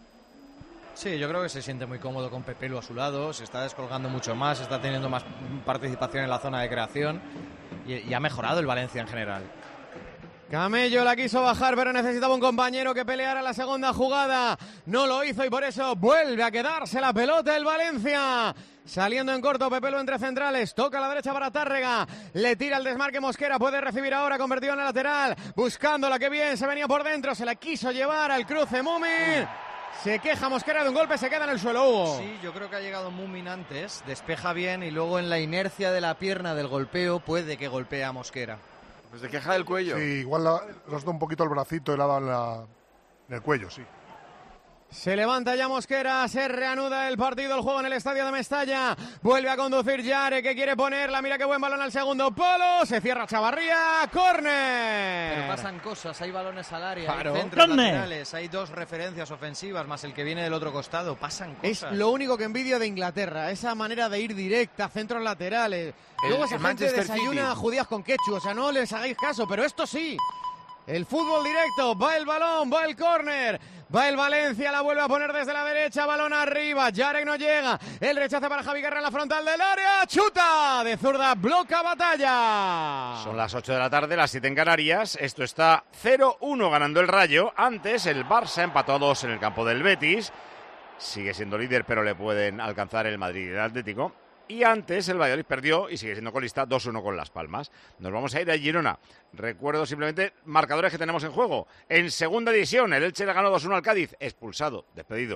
Sí, yo creo que se siente muy cómodo con Pepelu a su lado, se está descolgando mucho más, está teniendo más participación en la zona de creación y, y ha mejorado el Valencia en general. Camello la quiso bajar, pero necesitaba un compañero que peleara la segunda jugada. No lo hizo y por eso vuelve a quedarse la pelota el Valencia. Saliendo en corto, Pepelu entre centrales, toca a la derecha para Tárrega, le tira el desmarque Mosquera, puede recibir ahora, convertido en el lateral, buscándola, que bien, se venía por dentro, se la quiso llevar al cruce Mumin. Se queja Mosquera de un golpe, se queda en el suelo, Hugo. Sí, yo creo que ha llegado Mumin antes, despeja bien y luego en la inercia de la pierna del golpeo puede que golpee a Mosquera. Pues se queja del cuello. Sí, igual la- le has dado un poquito el bracito y le ha dado en, la- en el cuello, sí. Se levanta ya Mosquera, se reanuda el partido, el juego en el estadio de Mestalla. Vuelve a conducir Yare, que quiere ponerla. Mira qué buen balón al segundo polo. Se cierra Chavarría. ¡Córner! Pero pasan cosas, hay balones al área, Claro. hay centros ¡Córner! laterales, hay dos referencias ofensivas más el que viene del otro costado. Pasan Es cosas. lo único que envidio de Inglaterra, esa manera de ir directa, centros laterales. El- Luego esa el gente Manchester desayuna City. judías con ketchup, o sea, no les hagáis caso, pero esto sí. El fútbol directo, va el balón, va el córner, va el Valencia, la vuelve a poner desde la derecha, balón arriba, Yarek no llega, el rechace para Javi Guerra en la frontal del área, chuta de zurda, bloca Batalla. Son las ocho de la tarde, las siete en Canarias. Esto está cero uno ganando el Rayo. Antes el Barça empató a dos en el campo del Betis. Sigue siendo líder, pero le pueden alcanzar el Madrid y el Atlético. Y antes el Valladolid perdió y sigue siendo colista dos uno con Las Palmas. Nos vamos a ir a Girona. Recuerdo simplemente marcadores que tenemos en juego. En segunda división, el Elche le ganó dos uno al Cádiz. Expulsado, despedido.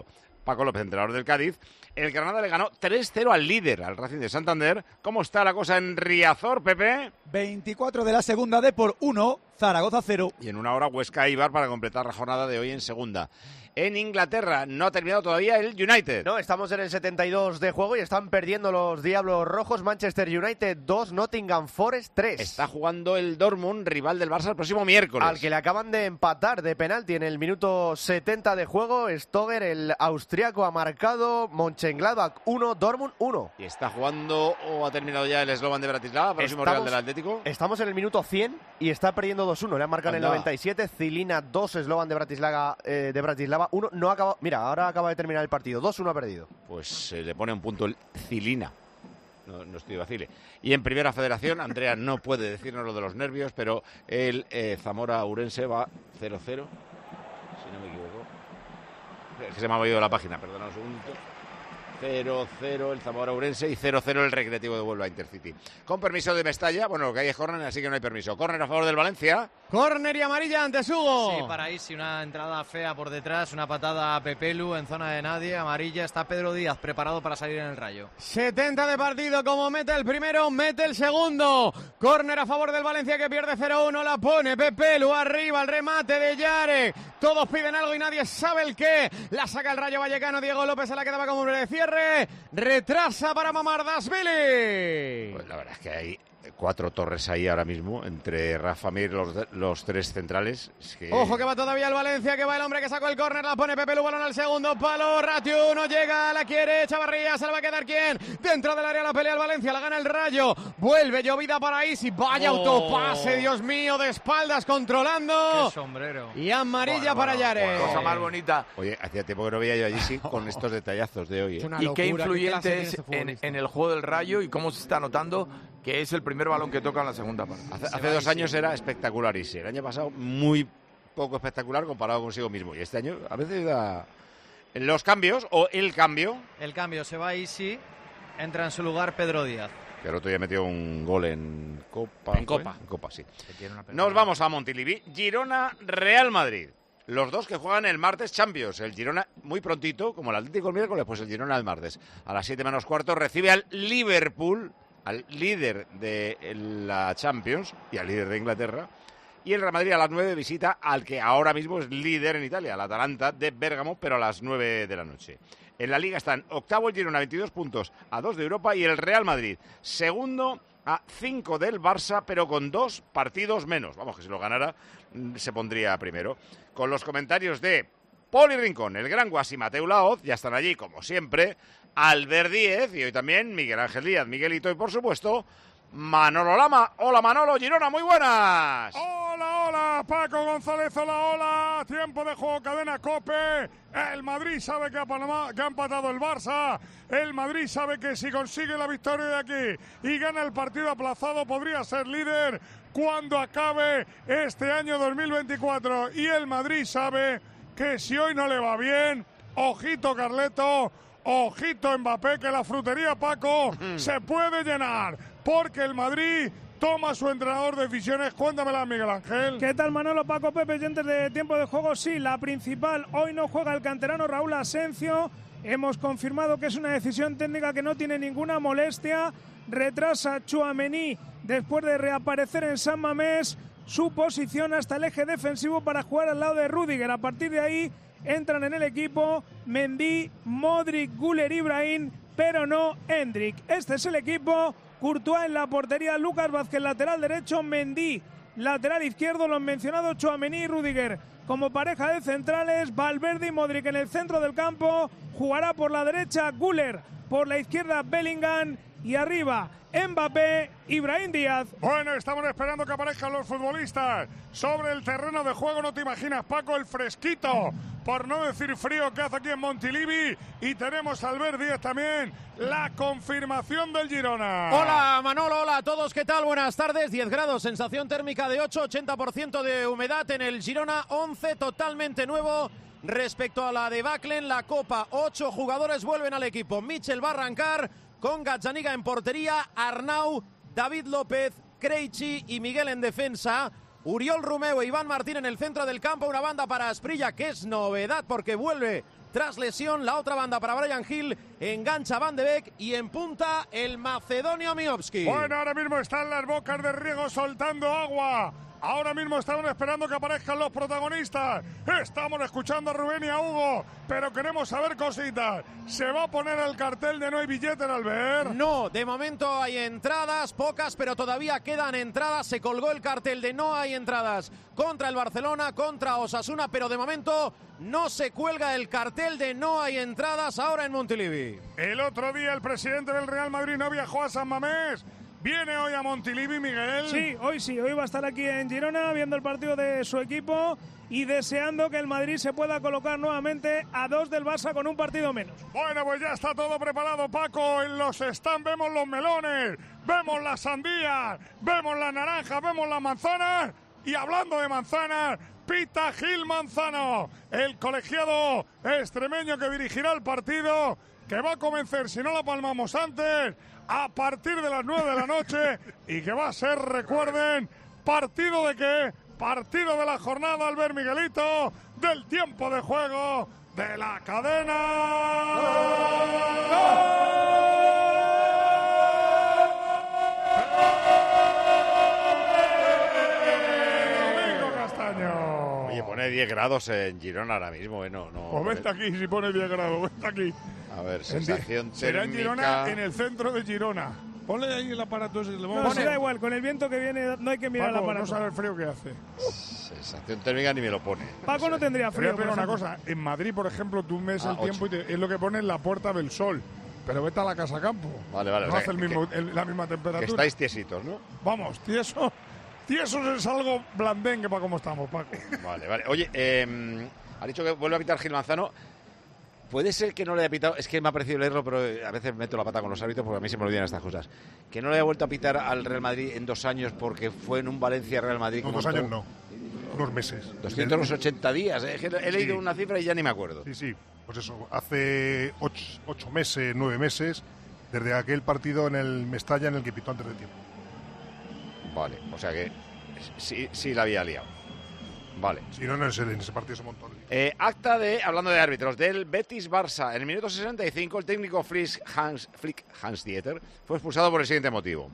Paco López, entrenador del Cádiz. El Granada le ganó tres cero al líder, al Racing de Santander. ¿Cómo está la cosa en Riazor, Pepe? veinticuatro de la segunda D por uno, Zaragoza cero. Y en una hora Huesca-Eibar para completar la jornada de hoy en segunda. En Inglaterra no ha terminado todavía el United. No, estamos en el setenta y dos de juego y están perdiendo los Diablos Rojos. Manchester United dos, Nottingham Forest tres. Está jugando el Dortmund, rival del Barça, el próximo miércoles. Al que le acaban de empatar de penalti en el minuto setenta de juego. Stoger, el austriaco, ha marcado. Mönchengladbach uno, Dortmund uno. Y está jugando o ha terminado ya el Slovan de Bratislava, próximo estamos, rival del Atlético. Estamos en el minuto cien y está perdiendo dos uno. Le han marcado en el noventa y siete. Cilina dos, Slovan de Bratislava, eh, de Bratislava uno. No acaba, mira, ahora acaba de terminar el partido. dos uno ha perdido. Pues se eh, le pone un punto el Cilina. No, no estoy de vacile. Y en Primera Federación, Andrea no puede decirnos lo de los nervios, pero el eh, Zamora-Ourense va cero cero, si no me equivoco. Es que se me ha movido la página, perdona un segundo. cero cero el Zamora-Ourense y cero cero el Recreativo de Huelva Intercity. Con permiso de Mestalla, bueno, lo que hay es córner, así que no hay permiso. Córner a favor del Valencia. Córner y amarilla ante Hugo. Sí, para Isi, una entrada fea por detrás, una patada a Pepelu en zona de nadie, amarilla. Está Pedro Díaz preparado para salir en el Rayo. setenta de partido, como mete el primero, mete el segundo. Córner a favor del Valencia que pierde cero uno, la pone Pepelu arriba, el remate de Yarek. Todos piden algo y nadie sabe el qué. La saca el Rayo Vallecano, Diego López se la quedaba como hombre de cierre. Retrasa para Mamardashvili. Pues la verdad es que hay cuatro torres ahí ahora mismo, entre Rafa Mir, los, los tres centrales. Es que... Ojo que va todavía el Valencia, que va el hombre que sacó el córner, la pone Pepe Lu, balón al segundo palo, Ratiu no llega, la quiere Chavarría, se la va a quedar ¿quién? Dentro del área la pelea el Valencia, la gana el Rayo, vuelve llovida para Isi, vaya oh. autopase, Dios mío, de espaldas controlando. Qué sombrero. Y amarilla bueno, para bueno, Yarek. Bueno, cosa más bonita. Oye, hacía tiempo que no veía yo allí sí con estos detallazos de hoy. ¿eh? Y qué influyente es en, en el juego del Rayo y cómo se está notando que es el primer balón que toca en la segunda parte. Hace, hace dos años era espectacular Isi, el año pasado muy poco espectacular comparado consigo mismo. Y este año a veces da los cambios o el cambio. El cambio, se va Isi, entra en su lugar Pedro Díaz. Que el otro día metió un gol en Copa. En ¿fue? Copa. En Copa, sí. Nos vamos a Montilivi. Girona, Real Madrid. Los dos que juegan el martes Champions. El Girona muy prontito, como el Atlético el miércoles, pues el Girona el martes. A las siete menos cuarto recibe al Liverpool, al líder de la Champions y al líder de Inglaterra. Y el Real Madrid a las nueve visita al que ahora mismo es líder en Italia, al Atalanta de Bérgamo, pero a las nueve de la noche. En la Liga están octavo el Girona, veintidós puntos, a dos de Europa, y el Real Madrid, segundo a cinco del Barça, pero con dos partidos menos. Vamos, que si lo ganara se pondría primero. Con los comentarios de Poli Rincón, el gran Guasi, Mateu Laoz, ya están allí, como siempre, Albert Díez y hoy también Miguel Ángel Díaz, Miguelito y, por supuesto, Manolo Lama. Hola, Manolo, Girona, muy buenas. Hola, hola, Paco González, hola, hola. Tiempo de juego, cadena COPE. El Madrid sabe que ha, Panamá, que ha empatado el Barça. El Madrid sabe que si consigue la victoria de aquí y gana el partido aplazado, podría ser líder cuando acabe este año dos mil veinticuatro. Y el Madrid sabe que si hoy no le va bien, ojito Carleto, ojito Mbappé, que la frutería, Paco, se puede llenar, porque el Madrid toma su entrenador de decisiones. Cuéntamela, Miguel Ángel. ¿Qué tal, Manolo, Paco, Pepe? Y antes de tiempo de juego, sí, la principal. Hoy no juega el canterano Raúl Asencio. Hemos confirmado que es una decisión técnica que no tiene ninguna molestia. Retrasa Tchouaméni después de reaparecer en San Mamés su posición hasta el eje defensivo para jugar al lado de Rüdiger. A partir de ahí entran en el equipo Mendy, Modric, Güler, Ibrahim, pero no Hendrik. Este es el equipo. Courtois en la portería, Lucas Vázquez lateral derecho, Mendy lateral izquierdo, los mencionados Tchouaméni y Rüdiger como pareja de centrales, Valverde y Modric en el centro del campo, jugará por la derecha Güler, por la izquierda Bellingham y arriba Mbappé, Ibrahim Díaz. Bueno, estamos esperando que aparezcan los futbolistas sobre el terreno de juego. No te imaginas, Paco, el fresquito, por no decir frío, que hace aquí en Montilivi. Y tenemos a Albert Díaz también, la confirmación del Girona. Hola, Manolo, hola a todos, ¿qué tal? Buenas tardes, diez grados, sensación térmica de ocho, ochenta por ciento de humedad en el Girona, once totalmente nuevo respecto a la debacle en la Copa. Ocho jugadores vuelven al equipo. Michel va a arrancar con Gazzaniga en portería, Arnau, David López, Krejci y Miguel en defensa. Uriol Romeu e Iván Martín en el centro del campo, una banda para Asprilla que es novedad porque vuelve tras lesión, la otra banda para Brian Hill, engancha Van de Beek y en punta el macedonio Miovski. Bueno, ahora mismo están las bocas de riego soltando agua. Ahora mismo estaban esperando que aparezcan los protagonistas. Estamos escuchando a Rubén y a Hugo, pero queremos saber cositas. ¿Se va a poner el cartel de no hay billete, Albert? No, de momento hay entradas, pocas, pero todavía quedan entradas. Se colgó el cartel de no hay entradas contra el Barcelona, contra Osasuna, pero de momento no se cuelga el cartel de no hay entradas ahora en Montilivi. El otro día el presidente del Real Madrid no viajó a San Mamés. ¿Viene hoy a Montilivi, Miguel? Sí, hoy sí, hoy va a estar aquí en Girona viendo el partido de su equipo y deseando que el Madrid se pueda colocar nuevamente a dos del Barça con un partido menos. Bueno, pues ya está todo preparado, Paco. En los stands vemos los melones, vemos las sandías, vemos las naranjas, vemos las manzanas. Y hablando de manzanas, pita Gil Manzano, el colegiado extremeño que dirigirá el partido, que va a comenzar, si no la palmamos antes, a partir de las nueve de la noche y que va a ser, recuerden, partido de qué, partido de la jornada, Albert Miguelito, del tiempo de juego de la cadena. Domingo Castaño. Oye, pone diez grados en Girona ahora mismo, ¿eh? No, no, Pues vente aquí si pone diez grados, vente aquí. A ver, sensación térmica. Será en Girona, en el centro de Girona. Ponle ahí el aparato ese. Le No, sí, da igual, con el viento que viene no hay que mirar Paco, el aparato. no sabe el frío que hace. Sensación térmica ni me lo pone. Paco no tendría Te voy a frío. pedir por una ejemplo. cosa. En Madrid, por ejemplo, tú ves Ah, el tiempo y te- es lo que pone en la Puerta del Sol. Pero vete a la Casa Campo. Vale, vale. No o sea, hace el que- mismo, el- la misma que temperatura. estáis tiesitos, ¿no? Vamos, tieso, tiesos es algo blandengue para cómo estamos, Paco. Vale, vale. Oye, eh, ha dicho que vuelve a pitar Gil Manzano. Puede ser que no le haya pitado, es que me ha parecido leerlo, pero a veces meto la pata con los árbitros porque a mí se me olvidan estas cosas. Que no le haya vuelto a pitar al Real Madrid en dos años porque fue en un Valencia-Real Madrid. No, como dos años todo. no, unos meses. doscientos ochenta días, ¿eh? Que he leído Sí. una cifra y ya ni me acuerdo. Sí, sí, pues eso, hace ocho, ocho meses, nueve meses, desde aquel partido en el Mestalla en el que pitó antes de tiempo. Vale, o sea que sí, sí la había liado. Vale. Si no, en ese, en ese partido se montó. Eh, acta de, hablando de árbitros, del Betis-Barça. En el minuto sesenta y cinco, el técnico Flick Hans, Flick Hans Dieter fue expulsado por el siguiente motivo.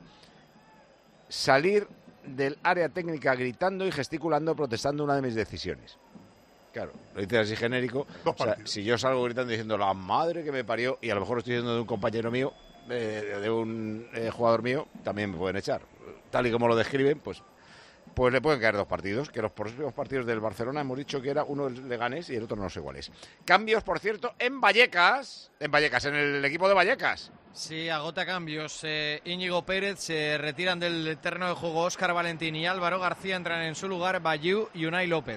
Salir del área técnica gritando y gesticulando, protestando una de mis decisiones. Claro, lo dice así genérico. O sea, si yo salgo gritando diciendo la madre que me parió, y a lo mejor lo estoy diciendo de un compañero mío, eh, de un eh, jugador mío, también me pueden echar. Tal y como lo describen, pues... Pues le pueden caer dos partidos, que los próximos partidos del Barcelona hemos dicho que era uno el Leganés y el otro no sé cuál es. Cambios, por cierto, en Vallecas, en Vallecas, en el equipo de Vallecas. Sí, agota cambios. Eh, Íñigo Pérez, se retiran del terreno de juego Óscar Valentín y Álvaro García, entran en su lugar Bayú y Unai López.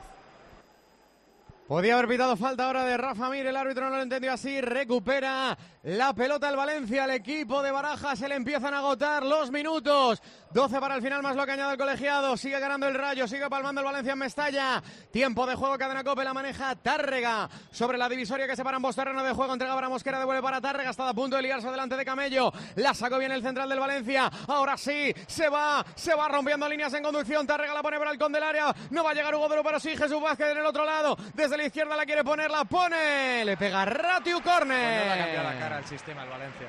Podía haber pitado falta ahora de Rafa Mir, el árbitro no lo entendió así, recupera la pelota el Valencia, el equipo de Barajas, se le empiezan a agotar los minutos, doce para el final más lo que añade el colegiado, sigue ganando el Rayo, sigue palmando el Valencia en Mestalla, tiempo de juego, cadena Cope, la maneja Tárrega, sobre la divisoria que separa ambos terrenos de juego, entrega para Mosquera, devuelve para Tárrega, está a punto de liarse delante de Camello, la sacó bien el central del Valencia, ahora sí, se va, se va rompiendo líneas en conducción, Tárrega la pone para el Condelaria, no va a llegar Hugo Duro, pero sí Jesús Vázquez en el otro lado, desde la izquierda la quiere poner, la pone, le pega Ratiu Corner. No le ha cambiado la cara al sistema el Valencia.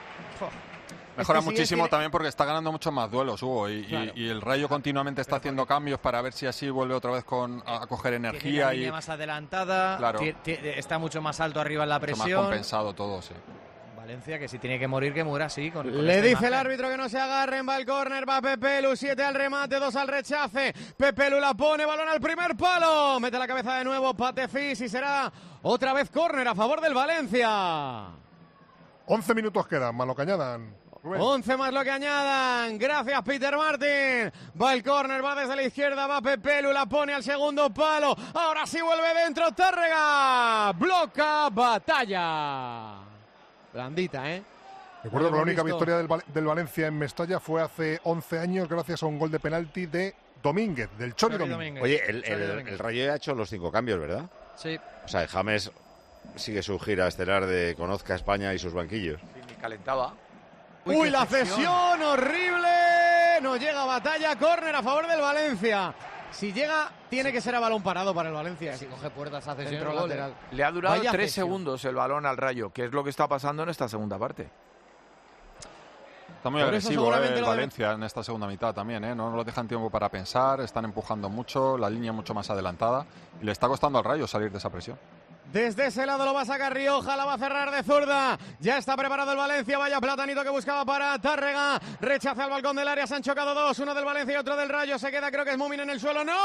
Mejora Es que si muchísimo él tiene- también porque está ganando muchos más duelos, Hugo, y, y- Claro. y el Rayo continuamente está haciendo cambios para ver si así vuelve otra vez con, a, a coger Tiene energía la y línea más adelantada, Claro. ti- ti- está mucho más alto arriba en la mucho más presión. compensado todo, sí. Valencia que si tiene que morir, que muera así. Con, con Le esta dice imagen. el árbitro que no se agarren, va el córner, va Pepelu, siete al remate, dos al rechace, Pepelu la pone, balón al primer palo, mete la cabeza de nuevo, Patefis y será otra vez córner a favor del Valencia. once minutos quedan, más lo que añadan. Rubén. once más lo que añadan, gracias Peter Martin, va el córner, va desde la izquierda, va Pepelu, la pone al segundo palo, ahora sí vuelve dentro Tárrega, bloca batalla. Blandita, ¿eh? Recuerdo que la Hemos única visto- victoria del, Val- del Valencia en Mestalla fue hace once años gracias a un gol de penalti de Domínguez, del Chori Chori Domínguez. Domínguez. Oye, el, Xavi el- Domínguez. el Rayo ya ha hecho los cinco cambios, ¿verdad? Sí. O sea, James sigue su gira estelar de Conozca España y sus banquillos. Ni calentaba. Uy, qué la cesión. cesión horrible. No llega a batalla, córner a favor del Valencia. Si llega, tiene que ser a balón parado para el Valencia. Si coge puertas, hace centro lateral. Le ha durado Vaya tres cesión. segundos el balón al Rayo, que es lo que está pasando en esta segunda parte. Está muy Por eso agresivo eh, seguramente el lo de- Valencia en esta segunda mitad también, ¿eh? No nos dejan tiempo para pensar, están empujando mucho, la línea mucho más adelantada y le está costando al Rayo salir de esa presión. Desde ese lado lo va a sacar Rioja, la va a cerrar de zurda. Ya está preparado el Valencia, vaya platanito que buscaba para Tárrega. Rechaza el balcón del área, se han chocado dos, uno del Valencia y otro del Rayo. Se queda, creo que es Mumin en el suelo. ¡No!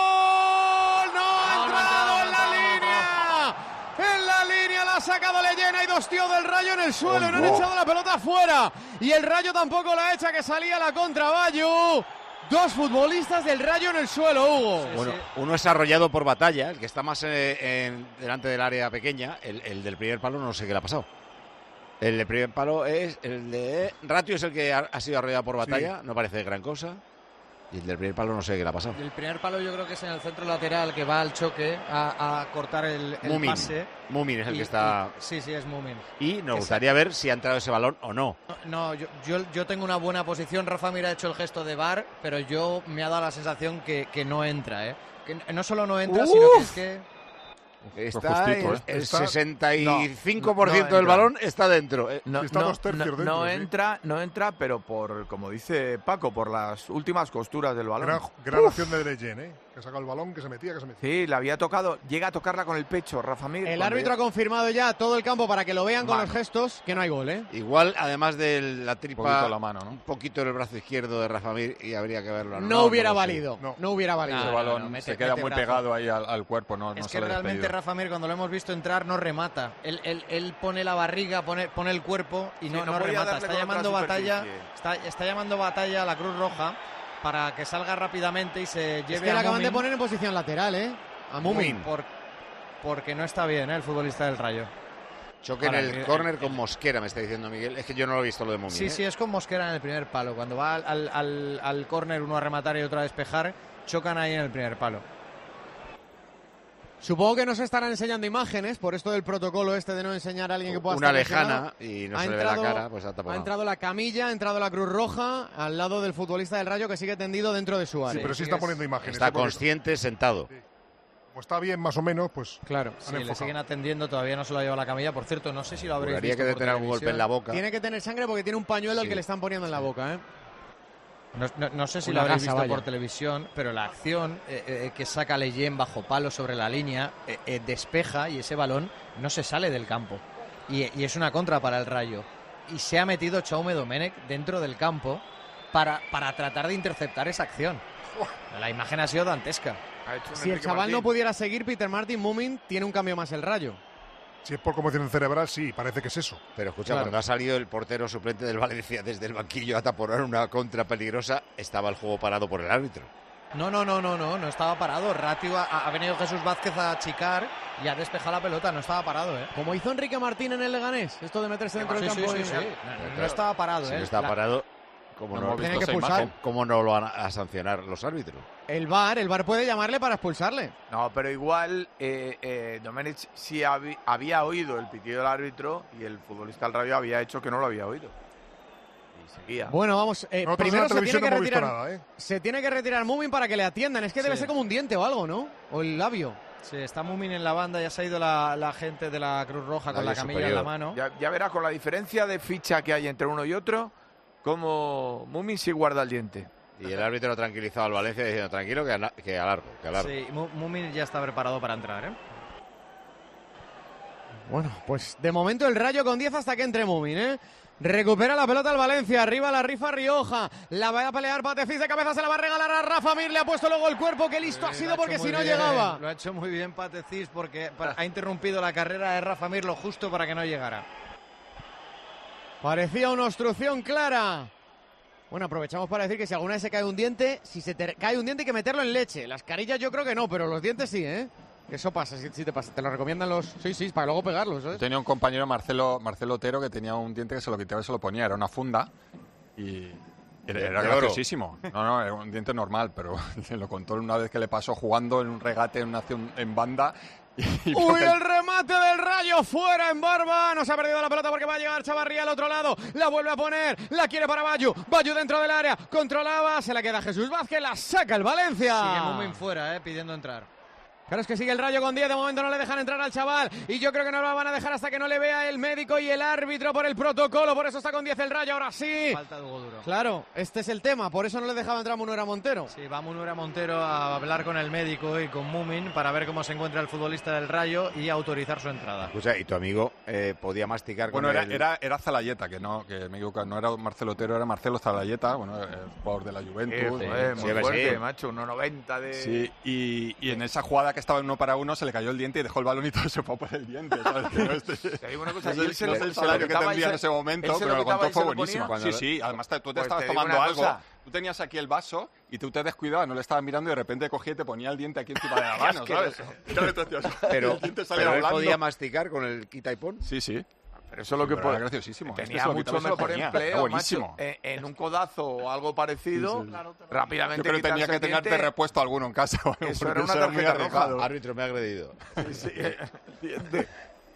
¡Gol! ¡No ha entrado en la línea! En la línea la ha sacado Leyena y dos tíos del Rayo en el suelo. No han echado la pelota afuera. Y el Rayo tampoco la echa, que salía la contra Bayo. Dos futbolistas del Rayo en el suelo, Hugo. Bueno, uno es arrollado por Batalla, el que está más eh, en- delante del área pequeña. El, el del primer palo no sé qué le ha pasado. El del primer palo es el de Ratio, es el que ha, ha sido arrollado por Batalla, no parece gran cosa. Y el del primer palo no sé qué le ha pasado. El primer palo yo creo que es en el centro lateral, que va al choque a, a cortar el, el Mumin. pase. Mumin es el Y- que está... y- sí, sí, es Mumin. Y nos Que gustaría ver si ha entrado ese balón o no. No, yo, yo, yo tengo una buena posición. Rafa Mir ha hecho el gesto de V A R, pero yo me ha dado la sensación que, que no entra, ¿eh? Que no solo no entra, ¡Uf! sino que es que... Está justito, el, ¿eh? el Está- sesenta y cinco por No, ciento no del entra. balón está dentro. Eh, No, Está no, dos tercios no- dentro, no sí. entra, no entra, pero por, como dice Paco, por las últimas costuras del balón. Gran, gran acción de Leyen, ¿eh? Que ha sacado el balón, que se metía, que se metía. Sí, le había tocado, llega a tocarla con el pecho, Rafa Mir. El cuando árbitro ha ya- confirmado ya todo el campo para que lo vean con Mano. los gestos, que no hay gol, ¿eh? Igual, además de la tripa, Un poquito la mano, ¿no? un poquito el brazo izquierdo de Rafa Mir y habría que verlo. No, hubiera lo sé. valido, no, No. hubiera valido. Ese no, balón no, mete- se queda mete muy brazo. pegado ahí al, al cuerpo, no, no Es que sale realmente despedido. Rafa Mir, cuando lo hemos visto entrar, no remata. Él, él, él pone la barriga, pone, pone el cuerpo y Sí, no, no no podía remata. darle Está con llamando otra batalla, superficie. está, está llamando batalla a la Cruz Roja para que salga rápidamente y se lleve Es que a le acaban de Mumin poner en posición lateral, ¿eh? A Mumin. por- porque no está bien, ¿eh? El futbolista del Rayo. Choque en Ahora, el el- córner el- con Mosquera, me está diciendo Miguel. Es que yo no lo he visto lo de Mumin. Sí, ¿eh? sí, es con Mosquera en el primer palo. Cuando va al, al, al, al córner, uno a rematar y otro a despejar, chocan ahí en el primer palo. Supongo que nos estarán enseñando imágenes por esto del protocolo este de no enseñar a alguien que pueda Una estar lesionado. lejana y no Ha se le ve entrado- la cara, pues ha tapado. Ha entrado la camilla, ha entrado la Cruz Roja al lado del futbolista del Rayo que sigue tendido dentro de su Sí, área. pero sí está poniendo imágenes. Está ¿eh? Porque consciente, sentado. Como está bien, más o menos, pues. Claro. Sí, han le enfocado. siguen atendiendo, todavía no se lo ha llevado la camilla. Por cierto, no sé si lo habréis Habría visto que por tener algún golpe en la boca. Tiene que tener sangre porque tiene un pañuelo al Sí. que le están poniendo en la boca, ¿eh? No, no- no sé si Una lo habréis gasa, visto vaya. por televisión, pero la acción eh, eh, que saca Leyen bajo palo sobre la línea eh, eh, despeja y ese balón no se sale del campo. Y, y es una contra para el Rayo. Y se ha metido Jaume Domenech dentro del campo para, para tratar de interceptar esa acción. La imagen ha sido dantesca. Ha hecho un Si el Enrique chaval no Martín. pudiera seguir, Peter Martin, Mumin tiene un cambio más el Rayo. Si es por conmoción cerebral, sí, parece que es eso. Pero escucha, Claro. cuando ha salido el portero suplente del Valencia desde el banquillo a taponar una contra peligrosa, estaba el juego parado por el árbitro. No, no, no, no, no, no estaba parado. Ratio ha, ha venido Jesús Vázquez a achicar y ha despejado la pelota, no estaba parado, ¿eh? Como hizo Enrique Martín en el Leganés, esto de meterse dentro Sí, del sí, campo. sí, y- sí. No, no estaba parado, Si ¿eh? no está La- parado, ¿cómo No no, hemos Tiene visto que esa expulsar. imagen. ¿cómo no lo van a sancionar los árbitros? El V A R, el V A R puede llamarle para expulsarle. No, pero igual eh, eh, Domenech sí habi- había oído el pitido del árbitro y el futbolista del Rayo había hecho que no lo había oído. Y seguía. Bueno, vamos, eh, Nosotros primero en la se tiene televisión que no hemos visto retirar. nada, ¿eh? Se tiene que retirar Mumin para que le atiendan. Es que debe Sí. ser como un diente o algo, ¿no? O el labio. Sí, está Mumin en la banda, ya se ha ido la, la gente de la Cruz Roja con Labio la camilla superior. en la mano. Ya, ya verás con la diferencia de ficha que hay entre uno y otro, cómo Mumin sí guarda el diente. Y el árbitro ha tranquilizado al Valencia diciendo, tranquilo, que, ala- que alargo, que alargo. Sí, Mu- Mumin ya está preparado para entrar, ¿eh? Bueno, pues de momento el Rayo con diez hasta que entre Mumin, ¿eh? Recupera la pelota el Valencia, arriba la rifa Rioja, la va a pelear Patefis de cabeza, se la va a regalar a Rafa Mir, le ha puesto luego el cuerpo, qué listo ha Lo sido hecho porque muy si no bien, llegaba. Lo ha hecho muy bien Patefis porque pa- ha interrumpido la carrera de Rafa Mir lo justo para que no llegara. Parecía una obstrucción clara. Bueno, aprovechamos para decir que si alguna vez se cae un diente, si se te cae un diente hay que meterlo en leche. Las carillas yo creo que no, pero los dientes sí, ¿eh? Eso pasa, si, si te pasa. Te lo recomiendan los... Sí, sí, para luego pegarlos, Yo ¿sabes? tenía un compañero, Marcelo, Marcelo Otero, que tenía un diente que se lo quitaba y se lo ponía. Era una funda y era, era De oro. graciosísimo. No, no, era un diente normal, pero se lo contó una vez que le pasó jugando en un regate en una acción en banda Uy, el remate del Rayo fuera en Barba. No se ha perdido la pelota porque va a llegar Chavarría al otro lado. La vuelve a poner, la quiere para Bayu. Bayu dentro del área, controlaba, se la queda Jesús Vázquez, la saca el Valencia. Sigue Mumin fuera, eh, pidiendo entrar. Claro, es que sigue el Rayo con diez, de momento no le dejan entrar al chaval y yo creo que no lo van a dejar hasta que no le vea el médico y el árbitro por el protocolo, por eso está con diez el Rayo, ahora sí. Falta de Hugo Duro. Claro, este es el tema, por eso no le dejaba entrar Munuera Montero. Sí, va Munuera Montero a hablar con el médico y con Mumin para ver cómo se encuentra el futbolista del Rayo y autorizar su entrada. Escucha, y tu amigo eh, podía masticar con Bueno, era, el... era, era Zalayeta, que no, que me he equivocado, no era Marcelo Otero, era Marcelo Zalayeta, bueno, el jugador de la Juventus. Eh, joder, Sí, muy sí, fuerte, sí. macho, uno noventa de... Sí, y, y en esa jugada que estaba uno para uno se le cayó el diente y dejó el balón y todo se fue por el diente, ¿sabes? Que no, este, Te digo una cosa, no y sé, él se no lo- sé el se lo salario que quitaba y tendría se- en ese momento, él se pero lo lo quitaba contó y se fue lo buenísimo. ponía. Sí, sí, además te- tú te Pues estabas te digo tomando una algo, cosa. tú tenías aquí el vaso y tú te descuidabas, no le estabas mirando y de repente cogía y te ponía el diente aquí encima de la Qué mano, ¿sabes? asqueroso. Claro, entonces, Pero, el diente salía pero él volando. podía masticar con el quita y pon. Sí, sí. Pero eso es lo que Pero puede- era graciosísimo. Este Tenía se lo mucho quitaba y se lo mejor ponía. empleo, Era buenísimo. macho, en, en un codazo o algo parecido, Sí, sí. rápidamente Yo creo que tenía quitarse que el tener de diente. repuesto alguno en casa. Porque Eso era una muy tarjeta roja. arriesgado. Árbitro, me ha agredido. Sí, diente.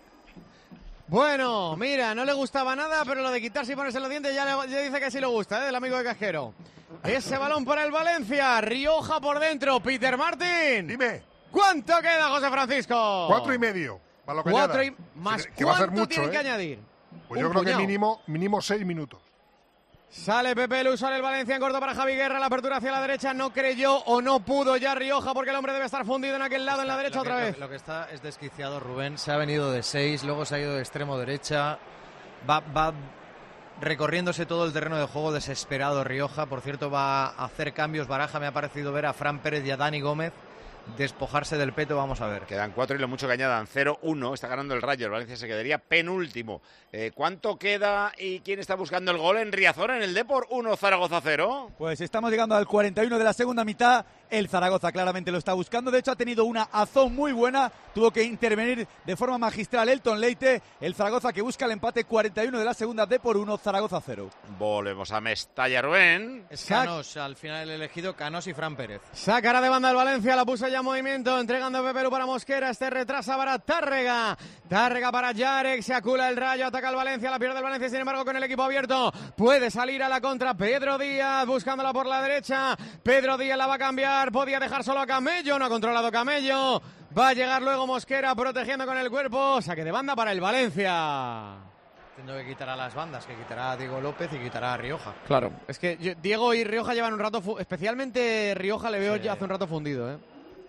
Bueno, mira, no le gustaba nada, pero lo de quitarse y ponerse los dientes ya le, ya dice que sí le gusta, ¿eh? Del amigo de Casquero. Ese balón para el Valencia, Rioja por dentro, Peter Martin. Dime. ¿Cuánto queda, José Francisco? Cuatro y medio. Para lo que Cuatro añada. y más. Que va a ser ¿Cuánto mucho, tiene ¿eh? que añadir? Pues yo Un creo puñado. que mínimo, mínimo seis minutos. Sale Pepe Lu, sale el Valencia en corto para Javi Guerra, la apertura hacia la derecha, no creyó o no pudo ya Rioja porque el hombre debe estar fundido en aquel lado, en la derecha Lo que- otra lo- vez. Lo que está es desquiciado Rubén, se ha venido de seis, luego se ha ido de extremo derecha, va, va recorriéndose todo el terreno de juego desesperado Rioja, por cierto va a hacer cambios Baraja, me ha parecido ver a Fran Pérez y a Dani Gómez despojarse del peto, vamos a ver. Quedan cuatro y lo mucho que añadan. cero uno, está ganando el Rayo. El Valencia se quedaría penúltimo. Eh, ¿Cuánto queda y quién está buscando el gol en Riazor, en el Depor? uno, Zaragoza cero. Pues estamos llegando al cuarenta y uno de la segunda mitad. El Zaragoza claramente lo está buscando. De hecho, ha tenido una azón muy buena. Tuvo que intervenir de forma magistral Elton Leite. El Zaragoza que busca el empate. cuarenta y uno de la segunda, Depor uno, Zaragoza cero. Volvemos a Mestalla, Rubén. Es Canos, al final el elegido Canos y Fran Pérez. Sacará de banda el Valencia, la puso ya en movimiento, entregando a Pepe Lu para Mosquera, este retrasa para Tárrega, Tárrega para Yarek, se acula el Rayo, ataca el Valencia, la pierde el Valencia, sin embargo con el equipo abierto, puede salir a la contra Pedro Díaz, buscándola por la derecha, Pedro Díaz la va a cambiar, podía dejar solo a Camello, no ha controlado Camello, va a llegar luego Mosquera protegiendo con el cuerpo, saque de banda para el Valencia. Entiendo que quitará las bandas, que quitará a Diego López y quitará a Rioja. Claro, es que yo- Diego y Rioja llevan un rato, fu- especialmente Rioja le veo Sí. ya hace un rato fundido, ¿eh?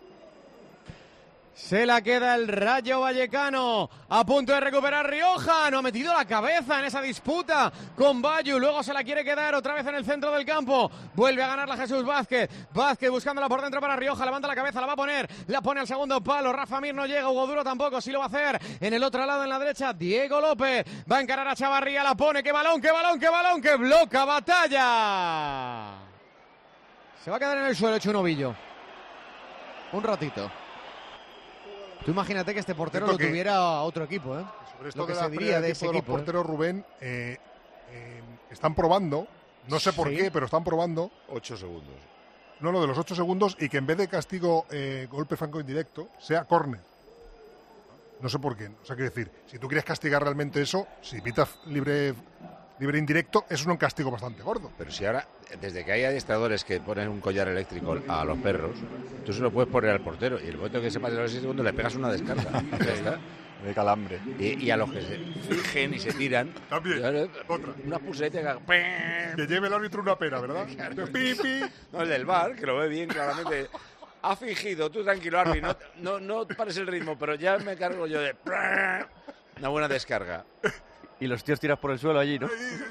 Se la queda el Rayo Vallecano, a punto de recuperar Rioja, no ha metido la cabeza en esa disputa con Bayu, luego se la quiere quedar otra vez en el centro del campo, vuelve a ganarla Jesús Vázquez, Vázquez buscándola por dentro para Rioja, levanta la cabeza, la va a poner, la pone al segundo palo, Rafa Mir no llega, Hugo Duro tampoco, sí lo va a hacer, en el otro lado en la derecha, Diego López, va a encarar a Chavarría, la pone, qué balón, qué balón, qué balón, que bloca batalla. Se va a quedar en el suelo hecho un ovillo. Un ratito. Tú imagínate que este portero Cierto lo que- tuviera a otro equipo, ¿eh? Sobre esto Lo que de se la diría pérdida de de ese tiempo de los equipo. ¿eh? porteros, Rubén, eh, eh, están probando, no sé por Sí. qué, pero están probando. Ocho segundos. No, lo de los ocho segundos y que en vez de castigo eh, golpe franco indirecto, sea córner. No sé por qué. O sea, quiero decir, si tú quieres castigar realmente eso, si pitas libre, libre indirecto, es un castigo bastante gordo. Pero si ahora, desde que hay adiestradores que ponen un collar eléctrico a los perros, tú se lo puedes poner al portero y el momento que se pase los seis segundos le pegas una descarga. Ya está. De calambre. Y, y a los que se fijen y se tiran, También, otra. Una pulserita que haga... Que lleve el árbitro una pena, ¿verdad? Pi, pi. No, el del bar, que lo ve bien claramente. Ha fingido, tú tranquilo, Arby, no, no, no pares el ritmo, pero ya me cargo yo de... Una buena descarga. Y los tíos tiras por el suelo allí, ¿no?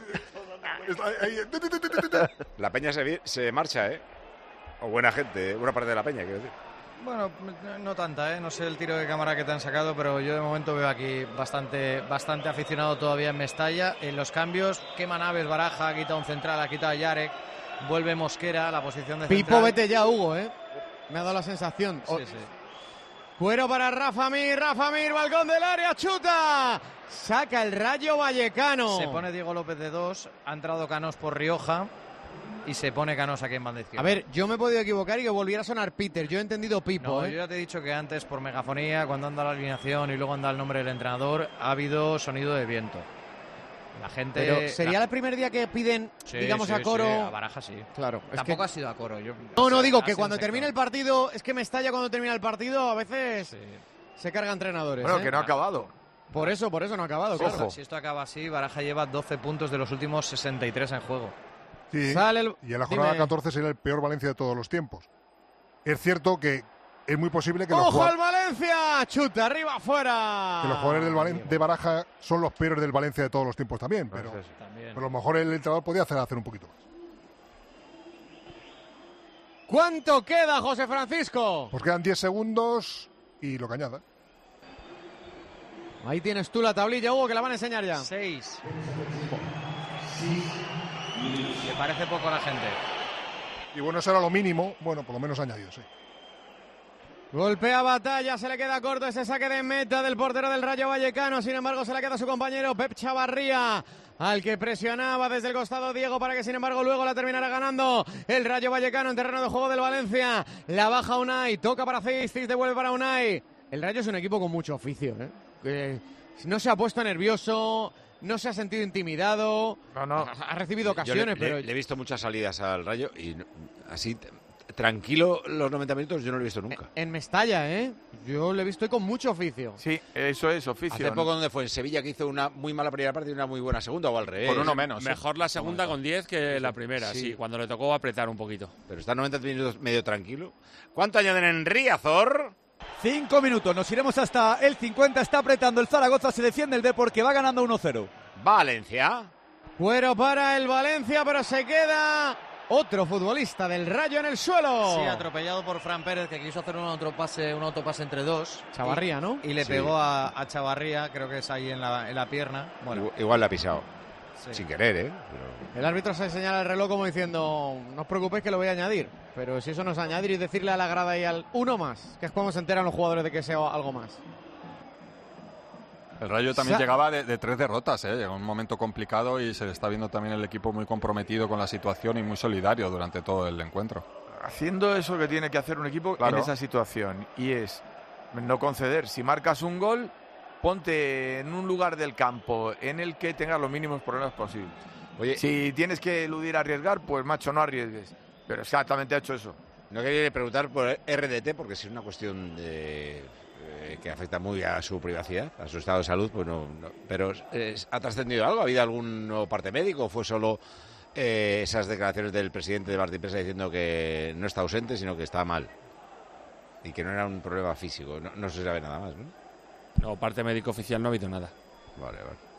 La peña se, vi- se marcha, ¿eh? O buena gente, ¿eh? Buena parte de la peña, quiero decir. Bueno, no tanta, ¿eh? No sé el tiro de cámara que te han sacado, pero yo de momento veo aquí bastante, bastante aficionado todavía en Mestalla. En los cambios, quema Naves, Baraja, ha quitado un central, ha quitado a Yarek, vuelve Mosquera a la posición de Pipo, central. vete ya, Hugo, ¿eh? Me ha dado la sensación. Sí, O- sí. Cuero para Rafa Mir, Rafa Mir, balcón del área, chuta. Saca el Rayo Vallecano. Se pone Diego López de dos, ha entrado Canos por Rioja. y se pone Canós aquí en banda izquierda. A ver, yo me he podido equivocar y que volviera a sonar Peter. Yo he entendido Pipo, No, ¿eh? yo ya te he dicho que antes por megafonía, cuando anda la alineación y luego anda el nombre del entrenador, ha habido sonido de viento. La gente... Pero sería la... el primer día que piden, Sí, digamos, sí, a coro. sí, a Baraja sí. Claro. es Tampoco que- ha sido a coro. Yo... No, no, digo Ha que sido cuando un termine el partido, es que me estalla cuando termina el partido, a veces se carga entrenadores. Bueno, ¿eh? que no ha acabado. Por eso, por eso no ha acabado, Si claro. esto, si esto acaba así, Baraja lleva doce puntos de los últimos sesenta y tres en juego. Sí, Sale el- y en la jornada dime. catorce será el peor Valencia de todos los tiempos. Es cierto que es muy posible que los, ¡Ojo jugad- al Valencia! ¡Chuta arriba, afuera! que los jugadores del Valen- de Baraja son los peores del Valencia de todos los tiempos también, Pues pero, También. pero a lo mejor el entrenador podía hacer, hacer un poquito más. ¿Cuánto queda, José Francisco? Pues quedan diez segundos y lo que añada. Ahí tienes tú la tablilla, Hugo, que la van a enseñar ya. Seis. Le parece poco a la gente. Y bueno, eso era lo mínimo, bueno, por lo menos añadido, sí. Golpea Batalla, se le queda corto ese saque de meta del portero del Rayo Vallecano. Sin embargo, se le queda su compañero Pep Chavarría, al que presionaba desde el costado Diego para que, sin embargo, luego la terminara ganando el Rayo Vallecano en terreno de juego del Valencia. La baja Unai, toca para Cis, Cis devuelve para Unai. El Rayo es un equipo con mucho oficio, ¿eh? Que no se ha puesto nervioso, no se ha sentido intimidado. No, no. Ha, ha recibido Yo le, ocasiones, le- pero... le he visto muchas salidas al Rayo y no- así t- tranquilo los noventa minutos yo no lo he visto nunca. En Mestalla, ¿eh? Yo le he visto con mucho oficio. Sí, eso es oficio. Hace poco donde fue en Sevilla que hizo una muy mala primera parte y una muy buena segunda o al revés. Mejor la segunda con diez que la primera, sí. Cuando le tocó apretar un poquito. Pero está noventa minutos medio tranquilo. ¿Cuánto añaden en Riazor? Cinco minutos, nos iremos hasta el cincuenta. Está apretando el Zaragoza, se defiende el Depor, que va ganando uno cero. Valencia. Cuero para el Valencia, pero se queda otro futbolista del Rayo en el suelo. Sí, atropellado por Fran Pérez, que quiso hacer un autopase, un autopase entre dos. Chavarría, y, ¿no? Y le Sí. pegó a, a Chavarría, creo que es ahí en la, en la pierna. Bueno, Igual, igual le ha pisado. Sí. Sin querer, ¿eh? Pero- El árbitro se señala el reloj como diciendo, no os preocupéis que lo voy a añadir. Pero si eso no es añadir y decirle a la grada y al uno más, que es cuando se enteran los jugadores de que sea algo más. El Rayo también Sa- llegaba de, de tres derrotas, ¿eh? Llegó un momento complicado y se le está viendo también el equipo muy comprometido con la situación y muy solidario durante todo el encuentro. Haciendo eso que tiene que hacer un equipo Claro. en esa situación, y es no conceder. Si marcas un gol, ponte en un lugar del campo en el que tengas los mínimos problemas posibles. Oye, Si tienes que eludir arriesgar, pues macho, no arriesgues. Pero exactamente ha hecho eso. no quería preguntar por R D T porque si es una cuestión de, eh, que afecta muy a su privacidad, a su estado de salud, pues no, no- pero eh, ¿ha trascendido algo? ¿Ha habido algún nuevo parte médico o fue solo eh, esas declaraciones del presidente de Barça y Prensa diciendo que no está ausente, sino que está mal? Y que no era un problema físico, no, no se sabe nada más, ¿no? No, parte médico oficial no ha habido nada. Vale, vale.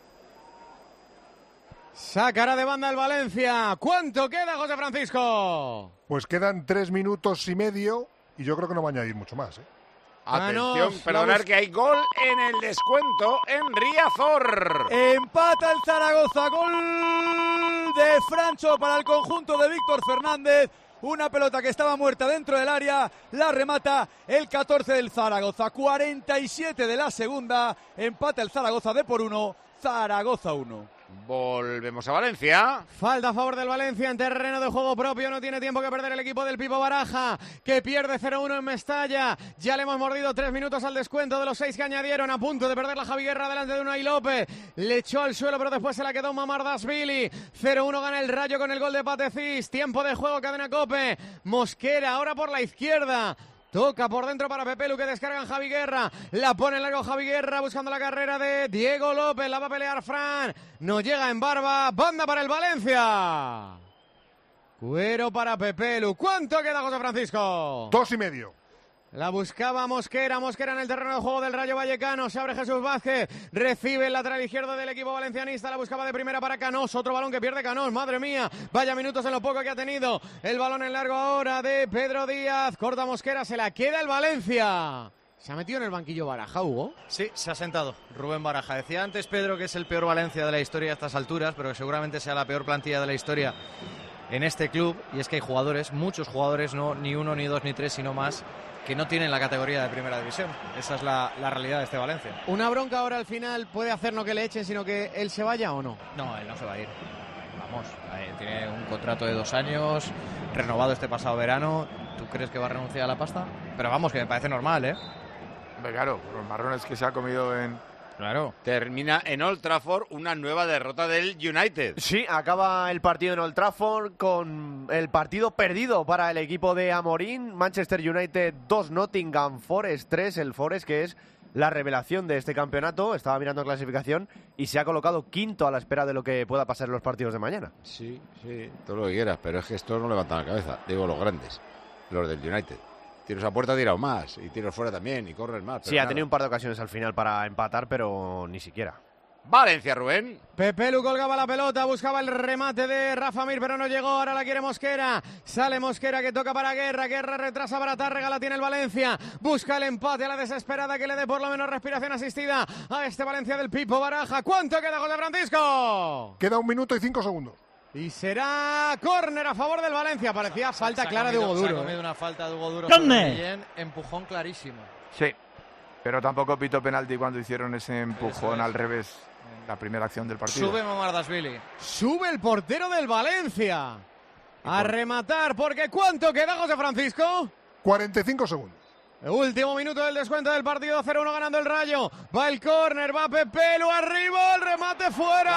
Sacará de banda el Valencia. ¿Cuánto queda, José Francisco? Pues quedan tres minutos y medio y yo creo que no va a añadir mucho más, ¿eh? Atención, Manos, perdonar la bus- que hay gol en el descuento en Riazor. Empata el Zaragoza, gol de Francho para el conjunto de Víctor Fernández. Una pelota que estaba muerta dentro del área, la remata el catorce del Zaragoza. cuarenta y siete de la segunda, empata el Zaragoza de por uno, Zaragoza uno. Volvemos a Valencia. Falta a favor del Valencia en terreno de juego propio. No tiene tiempo que perder el equipo del Pipo Baraja, que pierde cero uno en Mestalla. Ya le hemos mordido tres minutos al descuento de los seis que añadieron. A punto de perder la Javi Guerra delante de Unai López. Le echó al suelo, pero después se la quedó Mamardashvili. cero uno gana el Rayo con el gol de Patecís. Tiempo de juego, cadena Cope. Mosquera ahora por la izquierda. Toca por dentro para Pepelu, que descargan Javi Guerra. La pone en largo Javi Guerra buscando la carrera de Diego López. La va a pelear Fran. No llega en barba. Banda para el Valencia. Cuero para Pepelu. ¿Cuánto queda, José Francisco? Dos y medio. La buscaba Mosquera, Mosquera en el terreno de juego del Rayo Vallecano, se abre Jesús Vázquez, recibe el lateral izquierdo del equipo valencianista, la buscaba de primera para Canós, otro balón que pierde Canós, madre mía, vaya minutos en lo poco que ha tenido, el balón en largo ahora de Pedro Díaz, corta Mosquera, se la queda el Valencia. ¿Se ha metido en el banquillo Baraja, Hugo? Sí, se ha sentado Rubén Baraja. Decía antes Pedro que es el peor Valencia de la historia a estas alturas, pero que seguramente sea la peor plantilla de la historia en este club, y es que hay jugadores, muchos jugadores, no ni uno, ni dos, ni tres, sino más, que no tienen la categoría de primera división. Esa es la, la realidad de este Valencia. ¿Una bronca ahora al final puede hacer no que le echen, sino que él se vaya o no? No, él no se va a ir. vamos, eh, tiene un contrato de dos años, renovado este pasado verano. ¿Tú crees que va a renunciar a la pasta? Pero vamos, que me parece normal, ¿eh? Hombre, claro, los marrones que se ha comido en... Claro. Termina en Old Trafford una nueva derrota del United. Sí, acaba el partido en Old Trafford con el partido perdido para el equipo de Amorín. Manchester United dos, Nottingham Forest tres. El Forest, que es la revelación de este campeonato, estaba mirando clasificación y se ha colocado quinto a la espera de lo que pueda pasar en los partidos de mañana. Sí, sí, todo lo que quieras, pero es que estos no levantan la cabeza. Digo, los grandes, los del United. Tiros a puerta ha tirado más, y tiros fuera también, y corren más. Sí, ha tenido un par de ocasiones al final para empatar, pero ni siquiera. Valencia, Rubén. Pepe Lu colgaba la pelota, buscaba el remate de Rafa Mir, pero no llegó. Ahora la quiere Mosquera. Sale Mosquera, que toca para Guerra. Guerra retrasa para Tárrega, la tiene el Valencia. Busca el empate a la desesperada, que le dé por lo menos respiración asistida a este Valencia del Pipo Baraja. ¿Cuánto queda, José Francisco? Queda un minuto y cinco segundos. Y será córner a favor del Valencia. Parecía falta clara de Hugo Duro. Se ha comido una falta de Hugo Duro. ¡Córner! Empujón clarísimo. Sí, pero tampoco pitó penalti cuando hicieron ese empujón al revés. La primera acción del partido. Sube Mamardashvili. Sube el portero del Valencia. A rematar, porque ¿cuánto queda, José Francisco? cuarenta y cinco segundos. El último minuto del descuento del partido, cero uno ganando el Rayo. Va el córner, va Pepe Lu arriba, el remate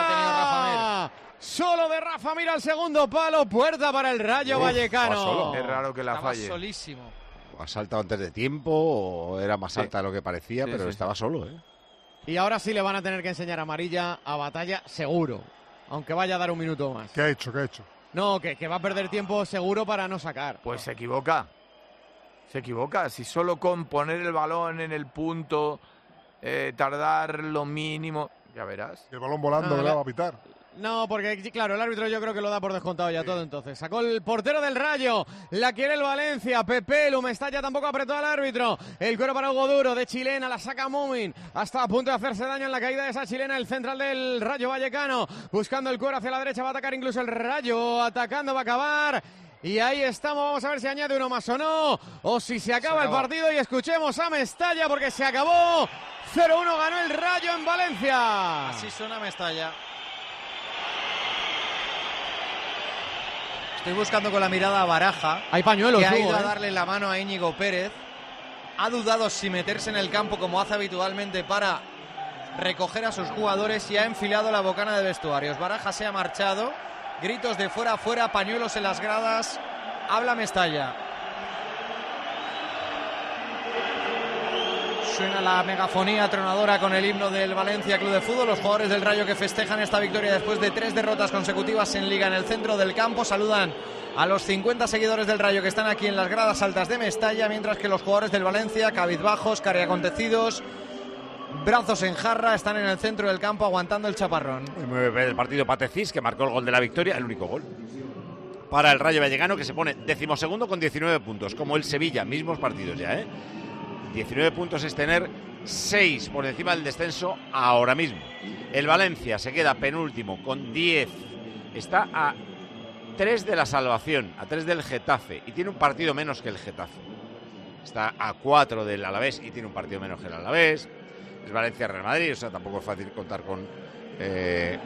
fuera. Solo de Rafa Mir al segundo palo, puerta para el Rayo Uf, Vallecano. solo. Es raro que la Estaba falle. solísimo. Ha saltado antes de tiempo, o era más Sí. alta de lo que parecía, Sí, pero sí, estaba sí. solo, ¿eh? Y ahora sí le van a tener que enseñar amarilla a Batalla seguro, aunque vaya a dar un minuto más. ¿Qué ha hecho? ¿Qué ha hecho? No, que, que va a perder tiempo seguro para no sacar. Pues se equivoca. Se equivoca. Si solo con poner el balón en el punto, eh, tardar lo mínimo, ya verás. El balón volando No, que la- le va a pitar. No, porque claro, el árbitro yo creo que lo da por descontado ya todo entonces. Sacó el portero del Rayo, la quiere el Valencia, Pepe Lu, Mestalla tampoco apretó al árbitro. El cuero para Hugo Duro, de chilena, la saca Mumin. Hasta a punto de hacerse daño en la caída de esa chilena, el central del Rayo Vallecano. Buscando el cuero hacia la derecha, va a atacar incluso el Rayo, atacando, va a acabar. Y ahí estamos, vamos a ver si añade uno más o no, o si se acaba el partido y escuchemos a Mestalla porque se acabó. cero uno ganó el Rayo en Valencia. Así suena Mestalla. Estoy buscando con la mirada a Baraja. Hay pañuelos, que ha Hugo, ido a ¿eh? darle la mano a Íñigo Pérez. Ha dudado si meterse en el campo como hace habitualmente para recoger a sus jugadores y ha enfilado la bocana de vestuarios. Baraja se ha marchado. Gritos de fuera, fuera, pañuelos en las gradas. Habla Mestalla. Suena la megafonía tronadora con el himno del Valencia Club de Fútbol. Los jugadores del Rayo que festejan esta victoria después de tres derrotas consecutivas en Liga en el centro del campo. Saludan a los cincuenta seguidores del Rayo que están aquí en las gradas altas de Mestalla, mientras que los jugadores del Valencia, cabizbajos, cariacontecidos, brazos en jarra, están en el centro del campo aguantando el chaparrón. El partido Patecís, que marcó el gol de la victoria, el único gol para el Rayo Vallecano, que se pone decimosegundo con diecinueve puntos, como el Sevilla, mismos partidos ya, ¿eh? diecinueve puntos es tener seis por encima del descenso ahora mismo. El Valencia se queda penúltimo con diez. Está a tres de la salvación, a tres del Getafe, y tiene un partido menos que el Getafe. Está a cuatro del Alavés y tiene un partido menos que el Alavés. Es Valencia-Real Madrid, o sea, tampoco es fácil contar con eh,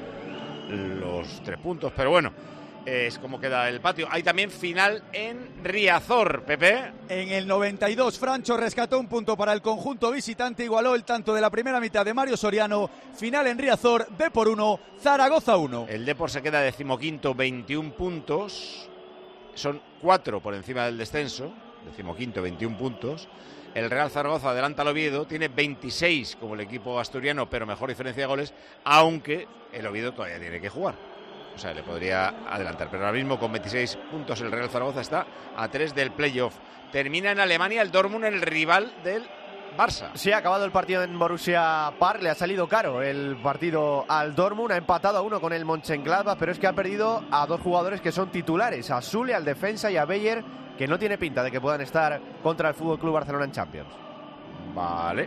los tres puntos, pero bueno, es como queda el patio. Hay también final en Riazor, Pepe. En el noventa y dos, Francho rescató un punto para el conjunto visitante, igualó el tanto de la primera mitad de Mario Soriano. Final en Riazor, Depor uno, Zaragoza uno. El Depor se queda decimoquinto, veintiún puntos. Son cuatro por encima del descenso. Decimoquinto, veintiún puntos. El Real Zaragoza adelanta al Oviedo, tiene veintiséis como el equipo asturiano, pero mejor diferencia de goles, aunque el Oviedo todavía tiene que jugar. O sea, le podría adelantar, pero ahora mismo con veintiséis puntos el Real Zaragoza está a tres del playoff. Termina en Alemania el Dortmund, el rival del Barça. Sí, ha acabado el partido en Borussia Park, le ha salido caro el partido al Dortmund, ha empatado a uno con el Mönchengladbach, pero es que ha perdido a dos jugadores que son titulares, a Sule, al defensa, y a Beyer, que no tiene pinta de que puedan estar contra el F C Barcelona en Champions. Vale.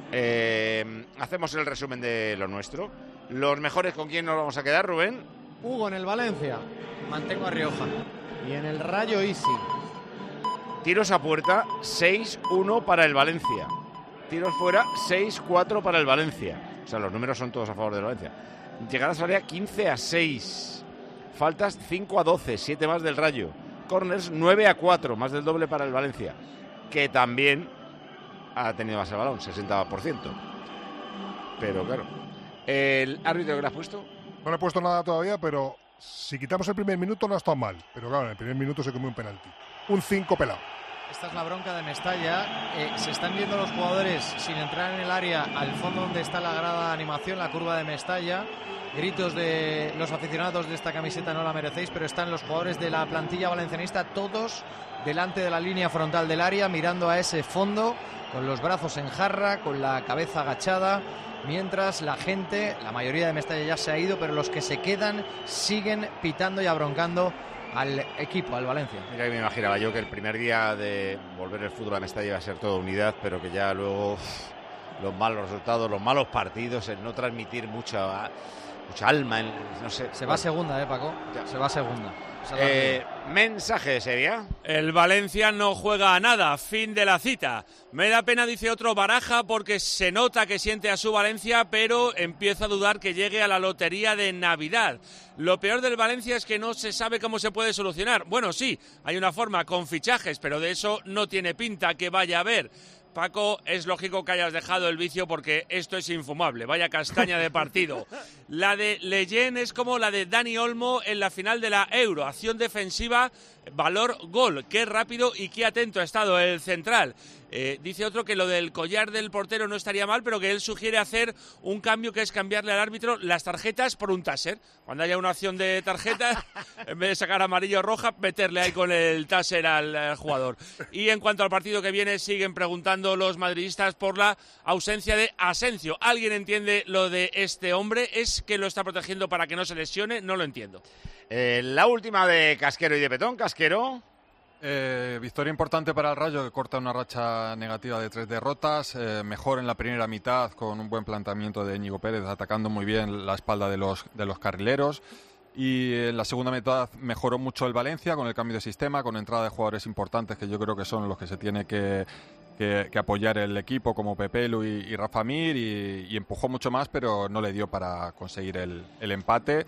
Eh, hacemos el resumen de lo nuestro. Los mejores, ¿con quién nos vamos a quedar, Rubén? Hugo en el Valencia. Mantengo a Rioja. Y en el Rayo Easy. Tiros a puerta, seis uno para el Valencia. Tiros fuera, seis cuatro para el Valencia. O sea, los números son todos a favor del Valencia. Llegadas al área, quince a seis. Faltas cinco a doce, siete más del Rayo. Corners nueve a cuatro, más del doble para el Valencia, que también ha tenido más el balón, sesenta por ciento. Pero claro, ¿el árbitro que le has puesto? No le he puesto nada todavía, pero si quitamos el primer minuto no ha estado mal. Pero claro, en el primer minuto se comió un penalti. Un cinco pelado. Esta es la bronca de Mestalla. Eh, se están viendo los jugadores sin entrar en el área al fondo donde está la grada de animación, la curva de Mestalla. Gritos de los aficionados de esta camiseta no la merecéis, pero están los jugadores de la plantilla valencianista todos delante de la línea frontal del área, mirando a ese fondo, con los brazos en jarra, con la cabeza agachada, mientras la gente, la mayoría de Mestalla ya se ha ido, pero los que se quedan siguen pitando y abroncando al equipo, al Valencia. Mira que me imaginaba yo que el primer día de volver el fútbol a Mestalla iba a ser toda unidad, pero que ya luego uff, los malos resultados, los malos partidos, el no transmitir mucha, mucha alma, en, no sé. Se va a segunda, eh, Paco. Ya. Se va a segunda. Eh, mensaje de Sevilla. El Valencia no juega a nada, fin de la cita. Me da pena, dice otro, Baraja, porque se nota que siente a su Valencia, pero empieza a dudar que llegue a la lotería de Navidad. Lo peor del Valencia es que no se sabe cómo se puede solucionar. Bueno, sí, hay una forma con fichajes, pero de eso no tiene pinta que vaya a haber. Paco, es lógico que hayas dejado el vicio porque esto es infumable. Vaya castaña de partido. La de Leyen es como la de Dani Olmo en la final de la Euro. Acción defensiva, valor gol. Qué rápido y qué atento ha estado el central. Eh, dice otro que lo del collar del portero no estaría mal, pero que él sugiere hacer un cambio, que es cambiarle al árbitro las tarjetas por un taser. Cuando haya una acción de tarjeta, en vez de sacar amarillo o roja, meterle ahí con el taser al, al jugador. Y en cuanto al partido que viene, siguen preguntando los madridistas por la ausencia de Asensio. ¿Alguien entiende lo de este hombre? ¿Es que lo está protegiendo para que no se lesione? No lo entiendo. Eh, la última de Casquero y de Petón. Casquero. Eh, victoria importante para el Rayo, que corta una racha negativa de tres derrotas, eh, mejor en la primera mitad con un buen planteamiento de Íñigo Pérez, atacando muy bien la espalda de los, de los carrileros, y en la segunda mitad mejoró mucho el Valencia con el cambio de sistema, con entrada de jugadores importantes que yo creo que son los que se tiene que, que, que apoyar el equipo, como Pepelu y, y Rafa Mir, y, y empujó mucho más, pero no le dio para conseguir el, el empate.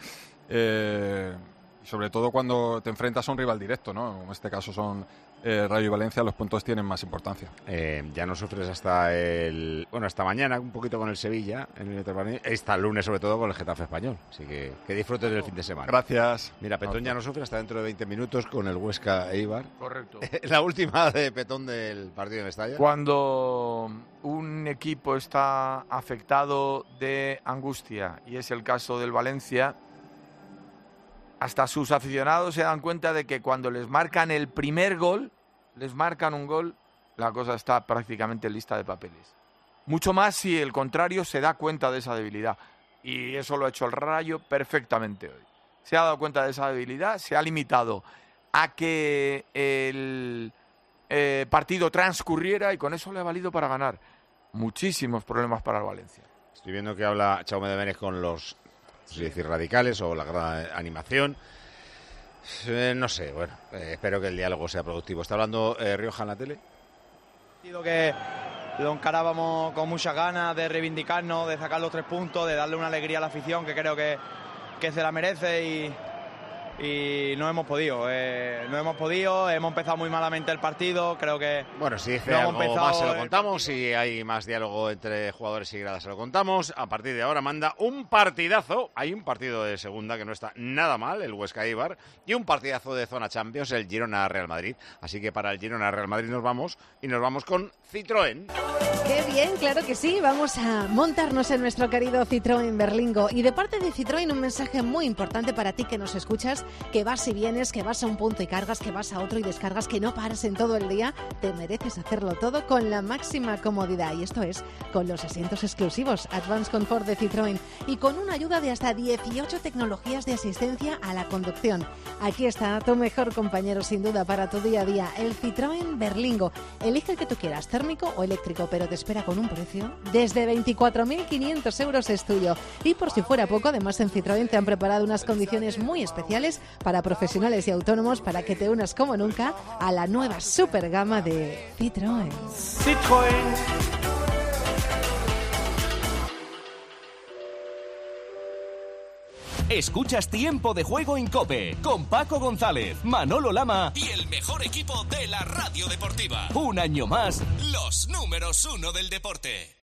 Eh, sobre todo cuando te enfrentas a un rival directo, ¿no? En este caso son eh, Rayo y Valencia, los puntos tienen más importancia. Eh, ya no sufres hasta el... Bueno, hasta mañana, un poquito con el Sevilla, en el hasta el lunes sobre todo con el Getafe Español. Así que que disfrutes del fin de semana. Gracias. Mira, Petón ya no sufre hasta dentro de veinte minutos con el Huesca Eibar. Correcto. La última de Petón del partido de Mestalla. Cuando un equipo está afectado de angustia, y es el caso del Valencia, hasta sus aficionados se dan cuenta de que cuando les marcan el primer gol, les marcan un gol, la cosa está prácticamente lista de papeles. Mucho más si el contrario se da cuenta de esa debilidad. Y eso lo ha hecho el Rayo perfectamente hoy. Se ha dado cuenta de esa debilidad, se ha limitado a que el eh, partido transcurriera y con eso le ha valido para ganar. Muchísimos problemas para el Valencia. Estoy viendo que habla Chaume de Menez con los... no sé decir radicales o la gran animación. Eh, no sé, bueno, eh, espero que el diálogo sea productivo. ¿Está hablando eh, Rioja en la tele? Que lo encarábamos con muchas ganas de reivindicarnos, de sacar los tres puntos, de darle una alegría a la afición que creo que, que se la merece y, y no hemos podido. Eh, no hemos podido, hemos empezado muy malamente el partido, creo que... Bueno, si dice no algo hemos empezado más se lo el contamos, si hay más diálogo entre jugadores y gradas se lo contamos. A partir de ahora manda un partidazo, hay un partido de segunda que no está nada mal, el Huesca Eibar, y un partidazo de zona Champions, el Girona Real Madrid. Así que para el Girona Real Madrid nos vamos, y nos vamos con Citroën. Qué bien, claro que sí, vamos a montarnos en nuestro querido Citroën Berlingo. Y de parte de Citroën un mensaje muy importante para ti que nos escuchas, que vas y vienes, que vas a un punto y cargas, que vas a otro y descargas, que no paras en todo el día. Te mereces hacerlo todo con la máxima comodidad, y esto es con los asientos exclusivos Advanced Comfort de Citroën y con una ayuda de hasta dieciocho tecnologías de asistencia a la conducción. Aquí está tu mejor compañero sin duda para tu día a día, el Citroën Berlingo. Elige el que tú quieras, térmico o eléctrico, pero te espera con un precio desde veinticuatro mil quinientos euros es tuyo. Y por si fuera poco, además en Citroën te han preparado unas condiciones muy especiales para profesionales y autónomos para que te unas como nunca a la nueva super gama de Citroën. Citroën. Escuchas Tiempo de Juego en COPE con Paco González, Manolo Lama y el mejor equipo de la radio deportiva. Un año más, los números uno del deporte.